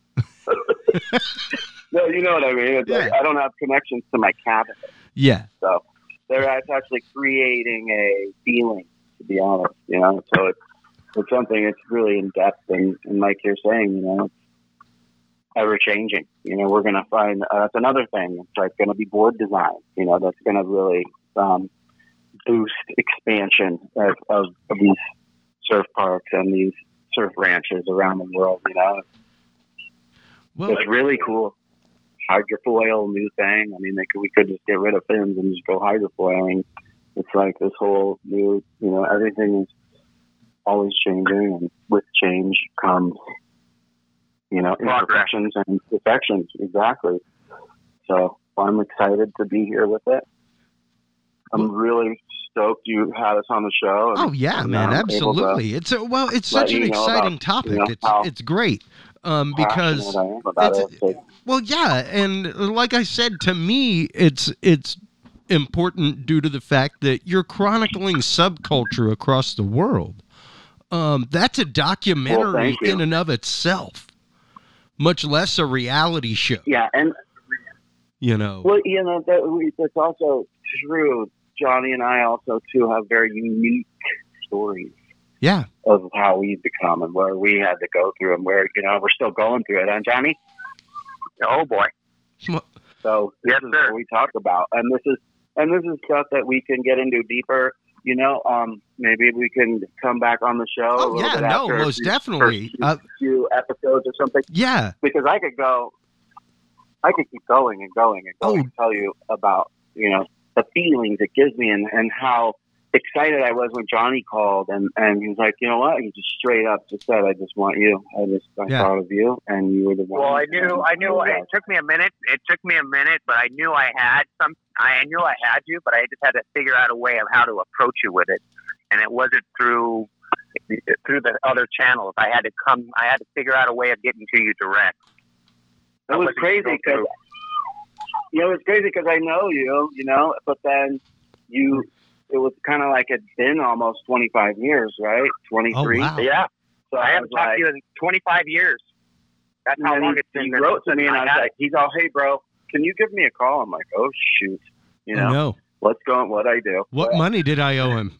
No, you know what I mean. It's like, Yeah. I don't have connections to my cabinet. Yeah. So they're it's actually creating a feeling, to be honest, you know. So it's it's something that's really in depth, and, and like you're saying, you know, it's ever changing. You know, we're gonna find uh, that's another thing. It's like gonna be board design. You know, that's gonna really um, boost expansion of, of, of these surf parks and these surf ranches around the world. You know, Well, it's really cool. Hydrofoil, new thing. I mean, they could, we could just get rid of fins and just go hydrofoiling. It's like this whole new, you know, everything is always changing, and with change comes, you know, Progress. imperfections and perfections. Exactly. So I'm excited to be here with it. I'm really stoked you had us on the show. and- oh yeah, and man, I'm able to absolutely. It's a, well, it's let such an you know exciting about, topic. you know, it's how it's great. Um, because passionate I am about it's- it. So, well, yeah, and like I said, to me, it's it's important due to the fact that you're chronicling subculture across the world. Um, that's a documentary thank you. in and of itself, much less a reality show. yeah, and You know. well, you know, that we, that's also true. Johnny and I also too have very unique stories Yeah. of how we've become and where we had to go through, and where, you know, we're still going through it, huh, Johnny? Oh boy. So this Yes, is sir. what we talk about, and this is and this is stuff that we can get into deeper. You know, um, maybe we can come back on the show. a Oh little yeah, bit no, after most these definitely. first Uh, few episodes or something, yeah. because I could go, I could keep going and going and going Oh. and tell you about, you know, the feelings it gives me, and, and how excited I was when Johnny called, and, and he was like, you know what? He just straight up just said, I just want you. I just I Yeah. thought of you, and you were the one. Well, I knew, I knew. Yeah. It took me a minute. It took me a minute, but I knew I had some. I knew I had you, but I just had to figure out a way of how to approach you with it, and it wasn't through through the other channels. I had to come. I had to figure out a way of getting to you direct. It was wasn't crazy going because, through. you know, it's crazy because I know you, you know, but then you, it was kind of like it's been almost twenty-five years, right? twenty-three. Oh, wow. Yeah, So I I haven't was talked like, to you in twenty-five years. That's and how then long he, it's been. he since- wrote to since me, and I was had like, he's all, hey, bro, can you give me a call? I'm like, oh, shoot. You I know, know. what's going, what I do. What But money did I owe him?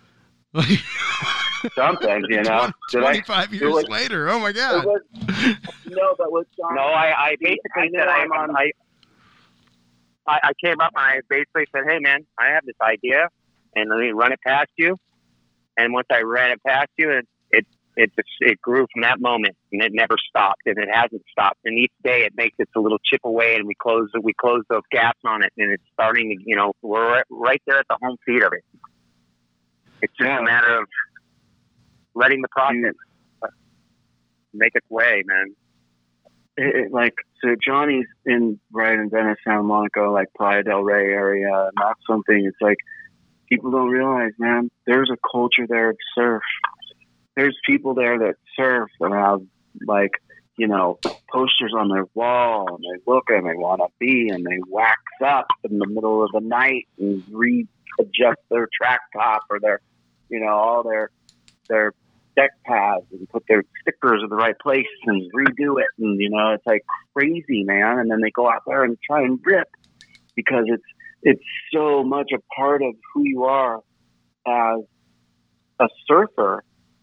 something, you know. Did I? Twenty-five years was- later. Oh my It god. was, no, but with John. No, I, I basically I know said I, I'm on- I, I, I came up and I basically said, hey man, I have this idea, and let me run it past you. And once I ran it past you, it it it, just, it grew from that moment, and it never stopped, and it hasn't stopped. And each day it makes its a little chip away, and we close we close those gaps on it, and it's starting to, you know, we're right- right there at the home feet of it. It's just Yeah. a matter of letting the process make its way, man. it, it, like, so Johnny's in right in Venice, Santa Monica, like Playa del Rey area, and that's something. It's like people don't realize, man. There's a culture there of surf. There's people there that surf and have like, you know, posters on their wall, and they look and they want to be, and they wax up in the middle of the night and readjust their track top or their, you know, all their their deck pads and put their stickers in the right place and redo it, and you know, it's like crazy, man. And then they go out there and try and rip because it's it's so much a part of who you are as a surfer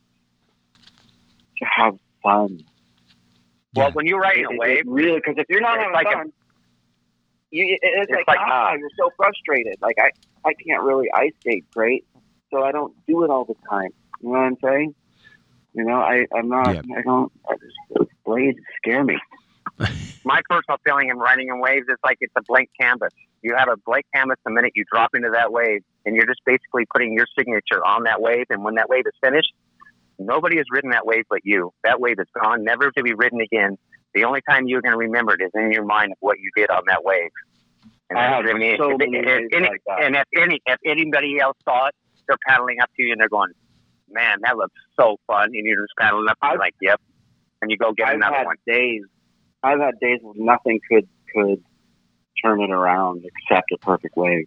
to have fun. Well, when you're riding a It- wave, it really, because if you're not it's having like a- fun, you, it- it's, it's like, like- ah, you're so frustrated. Like I, I can't really ice skate great, so I don't do it all the time. You know what I'm saying? You know, I, I'm not. Yeah. I don't. I just, those blades scare me. my personal feeling in riding in waves is like it's a blank canvas. You have a blank canvas the minute you drop into that wave, and you're just basically putting your signature on that wave. And when that wave is finished, nobody has ridden that wave but you. That wave is gone, never to be ridden again. The only time you're going to remember it is in your mind of what you did on that wave. And I that's- have mean, so if, many if, waves any, like that. and if any if anybody else saw it, they're paddling up to you and they're going, "Man, that looks so fun!" And you're just paddling up and you're like, "Yep," and you go get I've another had one. days. I've had days where nothing could could turn it around except a perfect wave.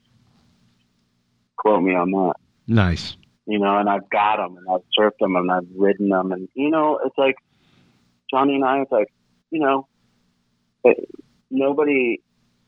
Quote me on that. Nice. You know, and I've got them, and I've surfed them, and I've ridden them, and you know, it's like Johnny and I. It's like, you know, it, nobody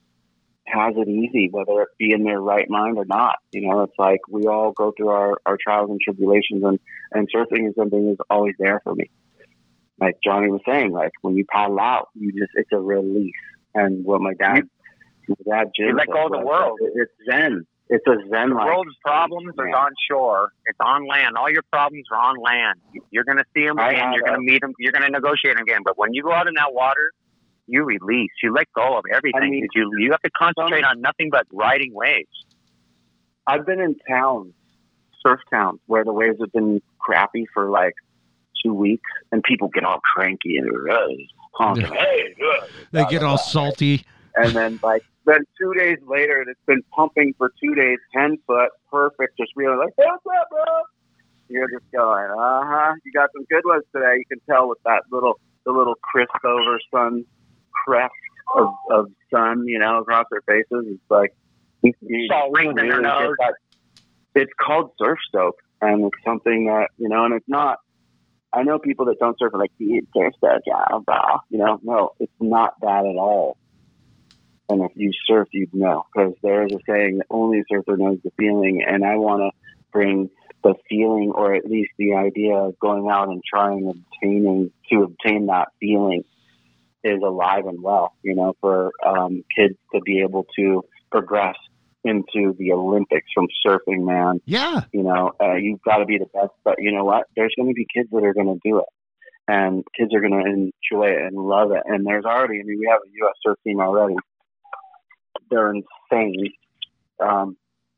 has it easy, whether it be in their right mind or not. You know, it's like we all go through our, our trials and tribulations, and and surfing is something that's always there for me. Like Johnny was saying, like when you paddle out, you just it's a release. And what my dad, my dad Jim, You let go of the was, world. it- It's zen. It's a zen. The world's problems are on shore. It's on land. All your problems are on land. You're going to see them I again. have You're going to a- meet them. You're going to negotiate them again. But when you go out in that water, you release. You let go of everything. I mean, you you have to concentrate on nothing but riding waves. I've been in towns, surf towns, where the waves have been crappy for like two weeks, and people get all cranky and uh, honking. Yeah. Hey, uh, They get all salty. and then like then two days later, and it's been pumping for two days, ten foot, perfect. Just really like, hey, what's up, bro? You're just going, uh huh. You got some good ones today. You can tell with that little the little crisp over sun crest of, of sun, you know, across their faces. It's like you, you Salt rings in their really get nose. that- It's called surf soak, and it's something that you know, and it's not. I know people that don't surf are like, "Dude, surf soak, yeah, blah." You know, no, it's not that at all. And if you surf, you'd know, because there is a saying that only a surfer knows the feeling, and I want to bring the feeling, or at least the idea of going out and trying obtaining to obtain that feeling is alive and well, you know, for um, kids to be able to progress into the Olympics from surfing, man. Yeah. You know, uh, you've got to be the best, but you know what? There's going to be kids that are going to do it, and kids are going to enjoy it and love it. And there's already, I mean, we have a U S surf team already. They're insane. Um,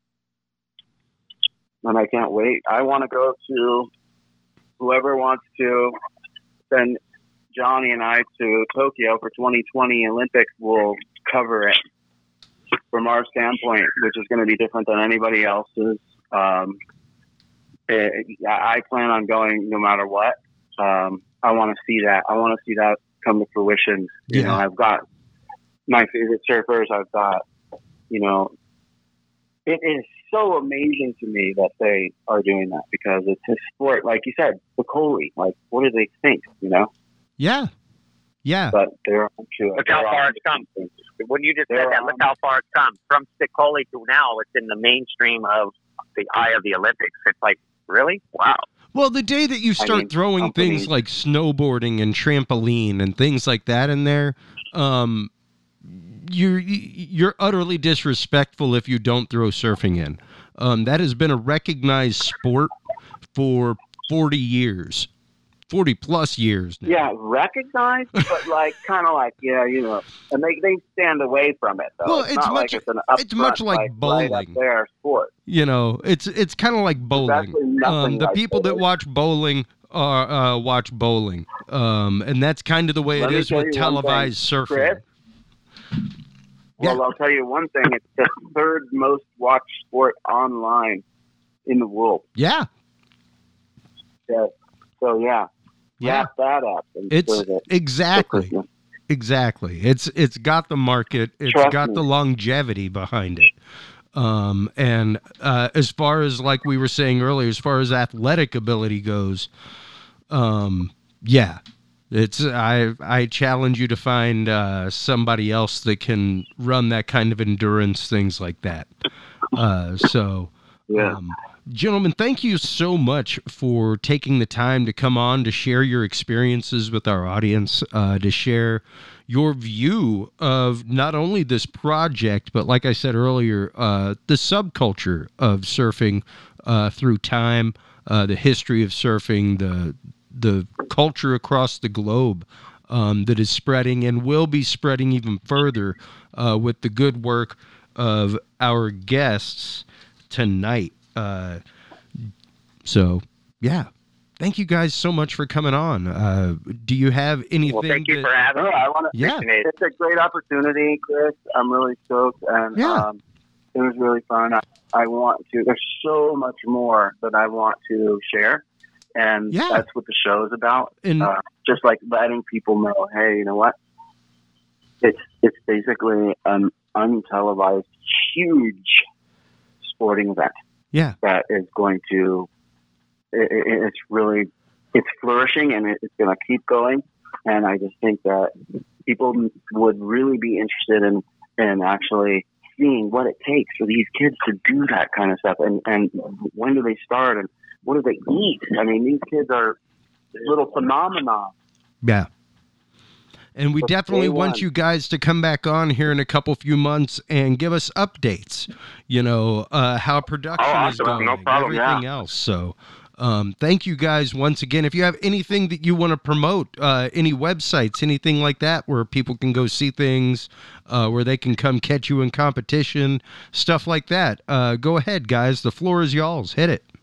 and I can't wait. I want to go to whoever wants to send Johnny and I to Tokyo for twenty twenty Olympics. Will cover it from our standpoint, which is going to be different than anybody else's. Um, it, I plan on going no matter what. Um, I want to see that. I want to see that come to fruition. You Yeah. know, I've got my favorite surfers. I've got, you know, it is so amazing to me that they are doing that, because it's a sport, like you said, Piccoli. Like, what do they think, you know? Yeah. Yeah. But they're on to it. Look how They're far on it's come. to it. When you just They're said that, on- look how far it's come. From Sticoli to now, it's in the mainstream of the eye of the Olympics. It's like, really? Wow. Well, the day that you start mean, throwing companies- things like snowboarding and trampoline and things like that in there, um, you're you're utterly disrespectful if you don't throw surfing in. Um, that has been a recognized sport for forty years, forty plus years now. Yeah, recognized, but like kind of like, yeah, you know, and they, they stand away from it though. Well, it's, it's not much- like it's an up it's much front, like right up bowling. there sport. You know, it's it's kind of like bowling. actually nothing Um, the like people that bowling. watch bowling are uh, watch bowling. Um, and that's kind of the way Let it me is tell with you one televised thing, surfing. Chris. Well, Yeah. I'll tell you one thing. It's the third most watched sport online in the world. Yeah. Yeah. So, yeah. Yeah. Wrap that up. And It's serve it for exactly, Christmas. exactly. It's, it's got the market. It's Trust got me. the longevity behind it. Um, and, uh, as far as, like we were saying earlier, as far as athletic ability goes, um, yeah, it's, I, I challenge you to find, uh, somebody else that can run that kind of endurance, things like that. Uh, so, Yeah. um, gentlemen, thank you so much for taking the time to come on to share your experiences with our audience, uh, to share your view of not only this project, but like I said earlier, uh, the subculture of surfing uh, through time, uh, the history of surfing, the the culture across the globe um, that is spreading and will be spreading even further uh, with the good work of our guests tonight. Uh, so, yeah. Thank you guys so much for coming on. Uh, do you have anything? Well, thank you that- for having me. I want to. Yeah. Appreciate it. It's a great opportunity, Chris. I'm really stoked, and Yeah. um, it was really fun. I, I want to. There's so much more that I want to share, and Yeah. that's what the show is about. And Uh, just like letting people know, hey, you know what? It's it's basically an untelevised, huge sporting event yeah, that is going to. It, it, it's really it's flourishing, and it, it's going to keep going. And I just think that people would really be interested in in actually seeing what it takes for these kids to do that kind of stuff, and and when do they start, and what do they eat? I mean, these kids are little phenomena. yeah. And we But definitely day want one. you guys to come back on here in a couple few months and give us updates, you know, uh, how production Oh, is awesome. going, No problem, everything else. So um, thank you guys once again. If you have anything that you want to promote, uh, any websites, anything like that, where people can go see things, uh, where they can come catch you in competition, stuff like that, uh, go ahead, guys. The floor is y'all's. Hit it.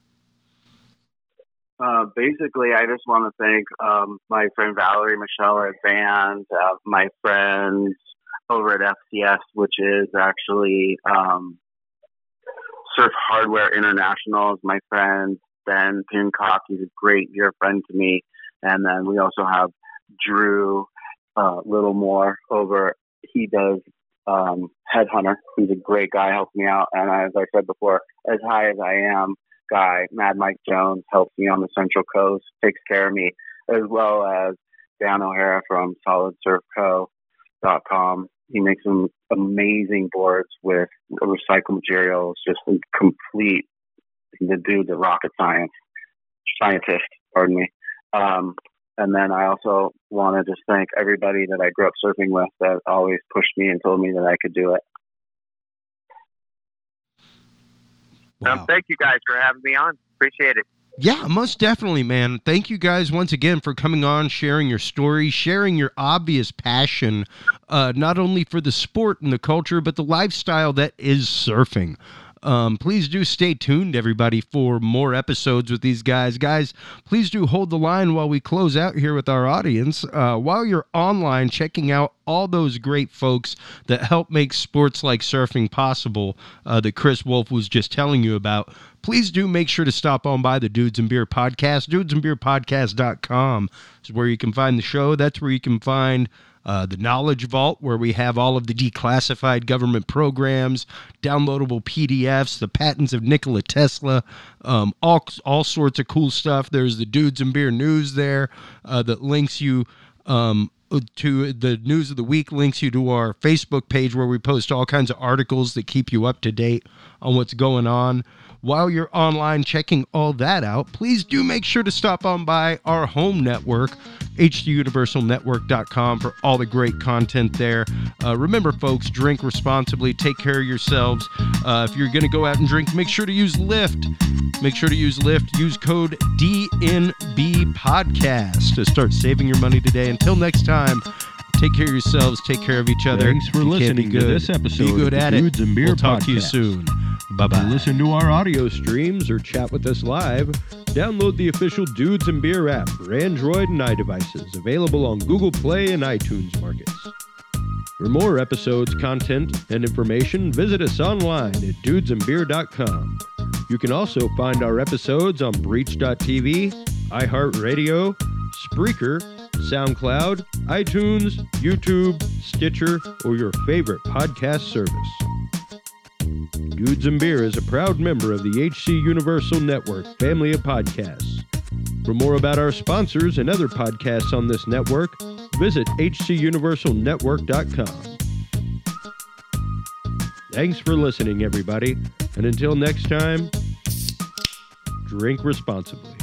Uh, basically, I just want to thank um, my friend Valerie, Michelle at Band, uh, my friends over at F C S, which is actually um, Surf Hardware International, is my friend Ben Pincock. He's a great dear friend to me. And then we also have Drew uh, Littlemore over. He does um, Headhunter. He's a great guy, helps me out. And as I said before, as high as I am, guy, Mad Mike Jones, helps me on the Central Coast, takes care of me, as well as Dan O'Hara from solid surf co dot com. He makes some amazing boards with recycled materials, just complete, the dude, the rocket science, scientist, pardon me. Um, and then I also want to just thank everybody that I grew up surfing with that always pushed me and told me that I could do it. Wow. Um, thank you guys for having me on. Appreciate it. Yeah, most definitely, man. Thank you guys once again for coming on, sharing your story, sharing your obvious passion, uh, not only for the sport and the culture, but the lifestyle that is surfing. Um, please do stay tuned, everybody, for more episodes with these guys. Guys, please do hold the line while we close out here with our audience. Uh, while you're online checking out all those great folks that help make sports like surfing possible, uh, that Chris Wolf was just telling you about, please do make sure to stop on by the Dudes and Beer Podcast. dudes and beer podcast dot com is where you can find the show. That's where you can find Uh, the Knowledge Vault, where we have all of the declassified government programs, downloadable P D Fs, the patents of Nikola Tesla, um, all all sorts of cool stuff. There's the Dudes and Beer News there uh, that links you um, to the News of the Week, links you to our Facebook page where we post all kinds of articles that keep you up to date on what's going on. While you're online checking all that out, please do make sure to stop on by our home network, H D universal network dot com, for all the great content there. Uh, remember, folks, drink responsibly. Take care of yourselves. Uh, if you're going to go out and drink, make sure to use Lyft. Make sure to use Lyft. Use code D N B Podcast to start saving your money today. Until next time, take care of yourselves. Take care of each other. Thanks for If you can't be listening to good, this episode Be good of at the it. Dudes and Beer We'll talk to you Podcast. soon. Bye-bye. To listen to our audio streams or chat with us live, download the official Dudes and Beer app for Android and iDevices, available on Google Play and iTunes markets. For more episodes, content, and information, visit us online at dudes and beer dot com. You can also find our episodes on breach dot t v, iHeartRadio, Spreaker, SoundCloud, iTunes, YouTube, Stitcher, or your favorite podcast service. Dudes and Beer is a proud member of the H C Universal Network family of podcasts. For more about our sponsors and other podcasts on this network, visit h c universal network dot com. Thanks for listening, everybody, and until next time, drink responsibly.